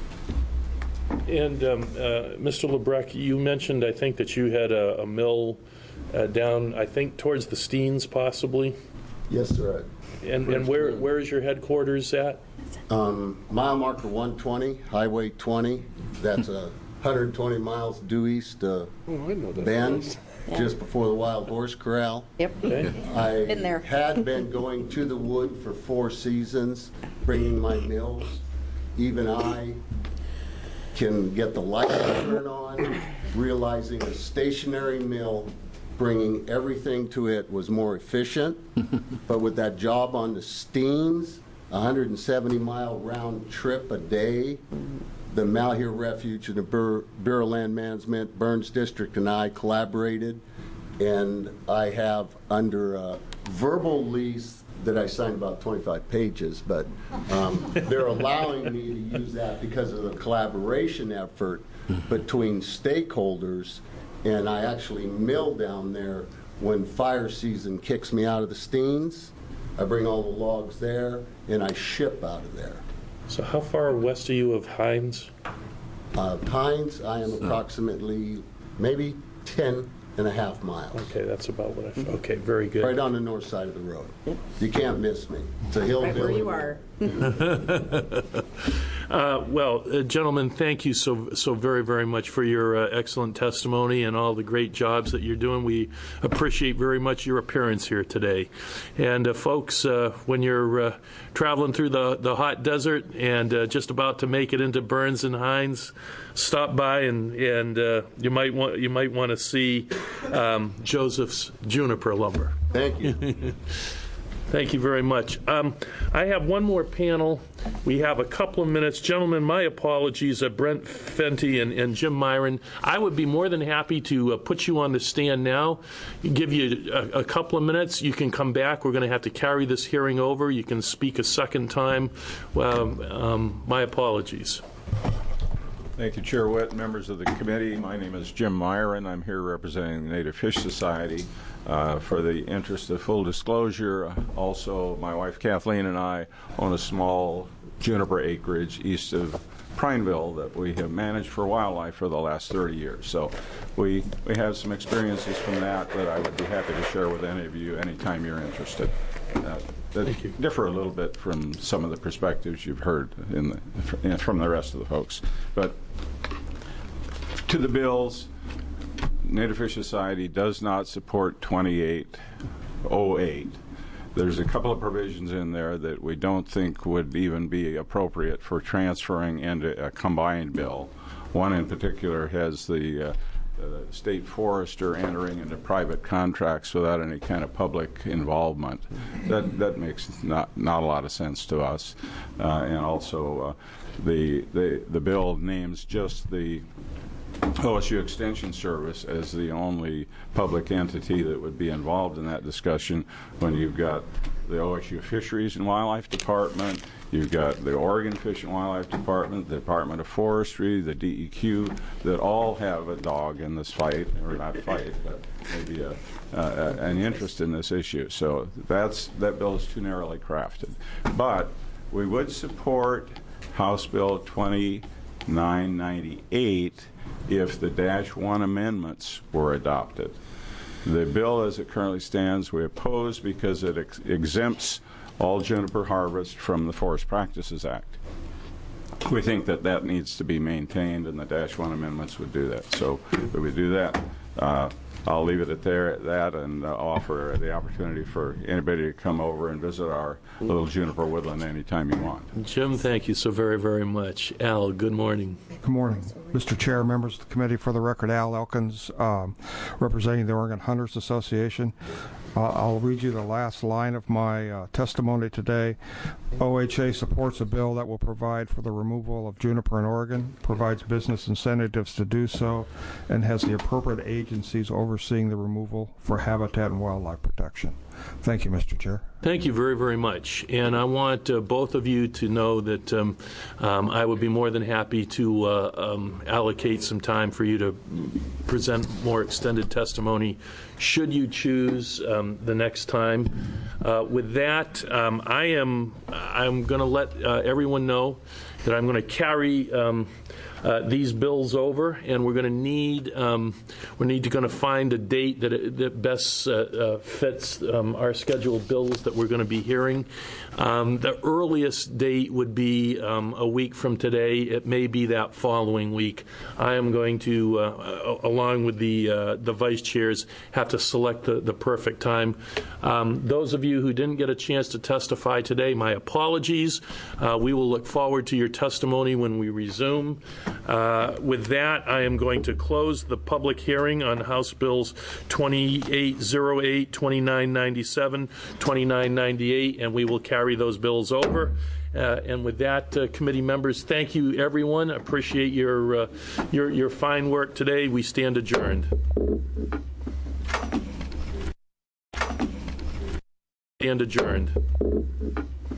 S1: And um, uh, Mister Lebrecht, you mentioned, I think, that you had a, a mill uh, down, I think, towards the Steens, possibly?
S13: Yes, sir.
S1: And, and where where is your headquarters at?
S13: Um, mile marker one twenty, Highway twenty. That's a one hundred twenty miles due east uh,
S1: oh, I know that
S13: Bend,
S1: place.
S13: just before the Wild Horse Corral.
S7: Yep.
S1: Okay.
S13: I
S7: Been there.
S13: had been going to the wood for four seasons, bringing my mills. Even I can get the light to turn on, realizing a stationary mill, bringing everything to it was more efficient. But with that job on the Steens, one hundred seventy mile round trip a day, the Malheur Refuge and the Bur- Bureau of Land Management, Burns District, and I collaborated, and I have under a verbal lease that I signed about twenty-five pages, but um, they're allowing me to use that because of the collaboration effort between stakeholders, and I actually mill down there when fire season kicks me out of the Steens. I bring all the logs there, and I ship out of there.
S1: So how far west are you of Hines?
S13: Uh, Pines, I am approximately maybe ten and a half miles.
S1: Okay, that's about what I thought. Okay, very good.
S13: Right on the north side of the road. You can't miss me. It's a hillbilly.
S7: Right where you are.
S1: uh, well, uh, gentlemen, thank you so so very, very much for your uh, excellent testimony and all the great jobs that you're doing. We appreciate very much your appearance here today. And uh, folks, uh, when you're uh, traveling through the, the hot desert and uh, just about to make it into Burns and Hines, stop by and and uh, you might want you might want to see um, Joseph's Juniper Lumber.
S13: Thank you.
S1: Thank you very much. Um, I have one more panel. We have a couple of minutes. Gentlemen, my apologies, uh, Brent Fenty and, and Jim Myron. I would be more than happy to uh, put you on the stand now, give you a, a couple of minutes. You can come back. We're going to have to carry this hearing over. You can speak a second time. Well, um, my apologies.
S14: Thank you, Chair Witt, members of the committee. My name is Jim Myron. I'm here representing the Native Fish Society. Uh, for the interest of full disclosure, also my wife Kathleen and I own a small juniper acreage east of Prineville that we have managed for wildlife for the last thirty years. So we, we have some experiences from that that I would be happy to share with any of you anytime you're interested. Uh, that differ a little bit from some of the perspectives you've heard in the, from the rest of the folks. But to the bills, Native Fish Society does not support twenty-eight oh eight. There's a couple of provisions in there that we don't think would even be appropriate for transferring into a combined bill. One in particular has the uh, uh, state forester entering into private contracts without any kind of public involvement. That that makes not not a lot of sense to us. Uh, and also, uh, the the the bill names just the O S U Extension Service as the only public entity that would be involved in that discussion, when you've got the O S U Fisheries and Wildlife Department, you've got the Oregon Fish and Wildlife Department, the Department of Forestry, the D E Q, that all have a dog in this fight, or not fight, but maybe a, uh, an interest in this issue. So that's that bill is too narrowly crafted. But we would support House Bill twenty-nine ninety-eight if the dash one amendments were adopted. The bill as it currently stands we oppose because it ex exempts all juniper harvest from the Forest Practices Act. We think that that needs to be maintained, and the dash one amendments would do that. So we would do that. Uh, I'll leave it at there at that and uh, offer the opportunity for anybody to come over and visit our little juniper woodland anytime you want.
S1: Jim, thank you so very, very much. Al, good morning.
S16: Good morning, Mister Chair, members of the committee. For the record, Al Elkins, um, representing the Oregon Hunters Association. Uh, I'll read you the last line of my uh, testimony today. O H A supports a bill that will provide for the removal of juniper in Oregon, provides business incentives to do so, and has the appropriate agencies overseeing the removal for habitat and wildlife protection. Thank you, Mister Chair.
S1: Thank you very, very much. And I want uh, both of you to know that um, um, I would be more than happy to uh, um, allocate some time for you to present more extended testimony should you choose um, the next time. Uh, with that, um, I am I'm going to let uh, everyone know that I'm going to carry um, Uh, these bills over, and we're going to need um, we're need to going to find a date that it, that best uh, uh, fits um, our scheduled bills that we're going to be hearing. Um, the earliest date would be um, a week from today. It may be that following week. I am going to, uh, along with the uh, the vice chairs, have to select the, the perfect time. Um, those of you who didn't get a chance to testify today, my apologies. Uh, we will look forward to your testimony when we resume. Uh, with that, I am going to close the public hearing on House Bills twenty-eight oh eight, twenty-nine ninety-seven, twenty-nine ninety-eight, and we will carry those bills over. Uh, and with that, uh, committee members, thank you, everyone. Appreciate your, uh, your, your fine work today. We stand adjourned. Stand adjourned.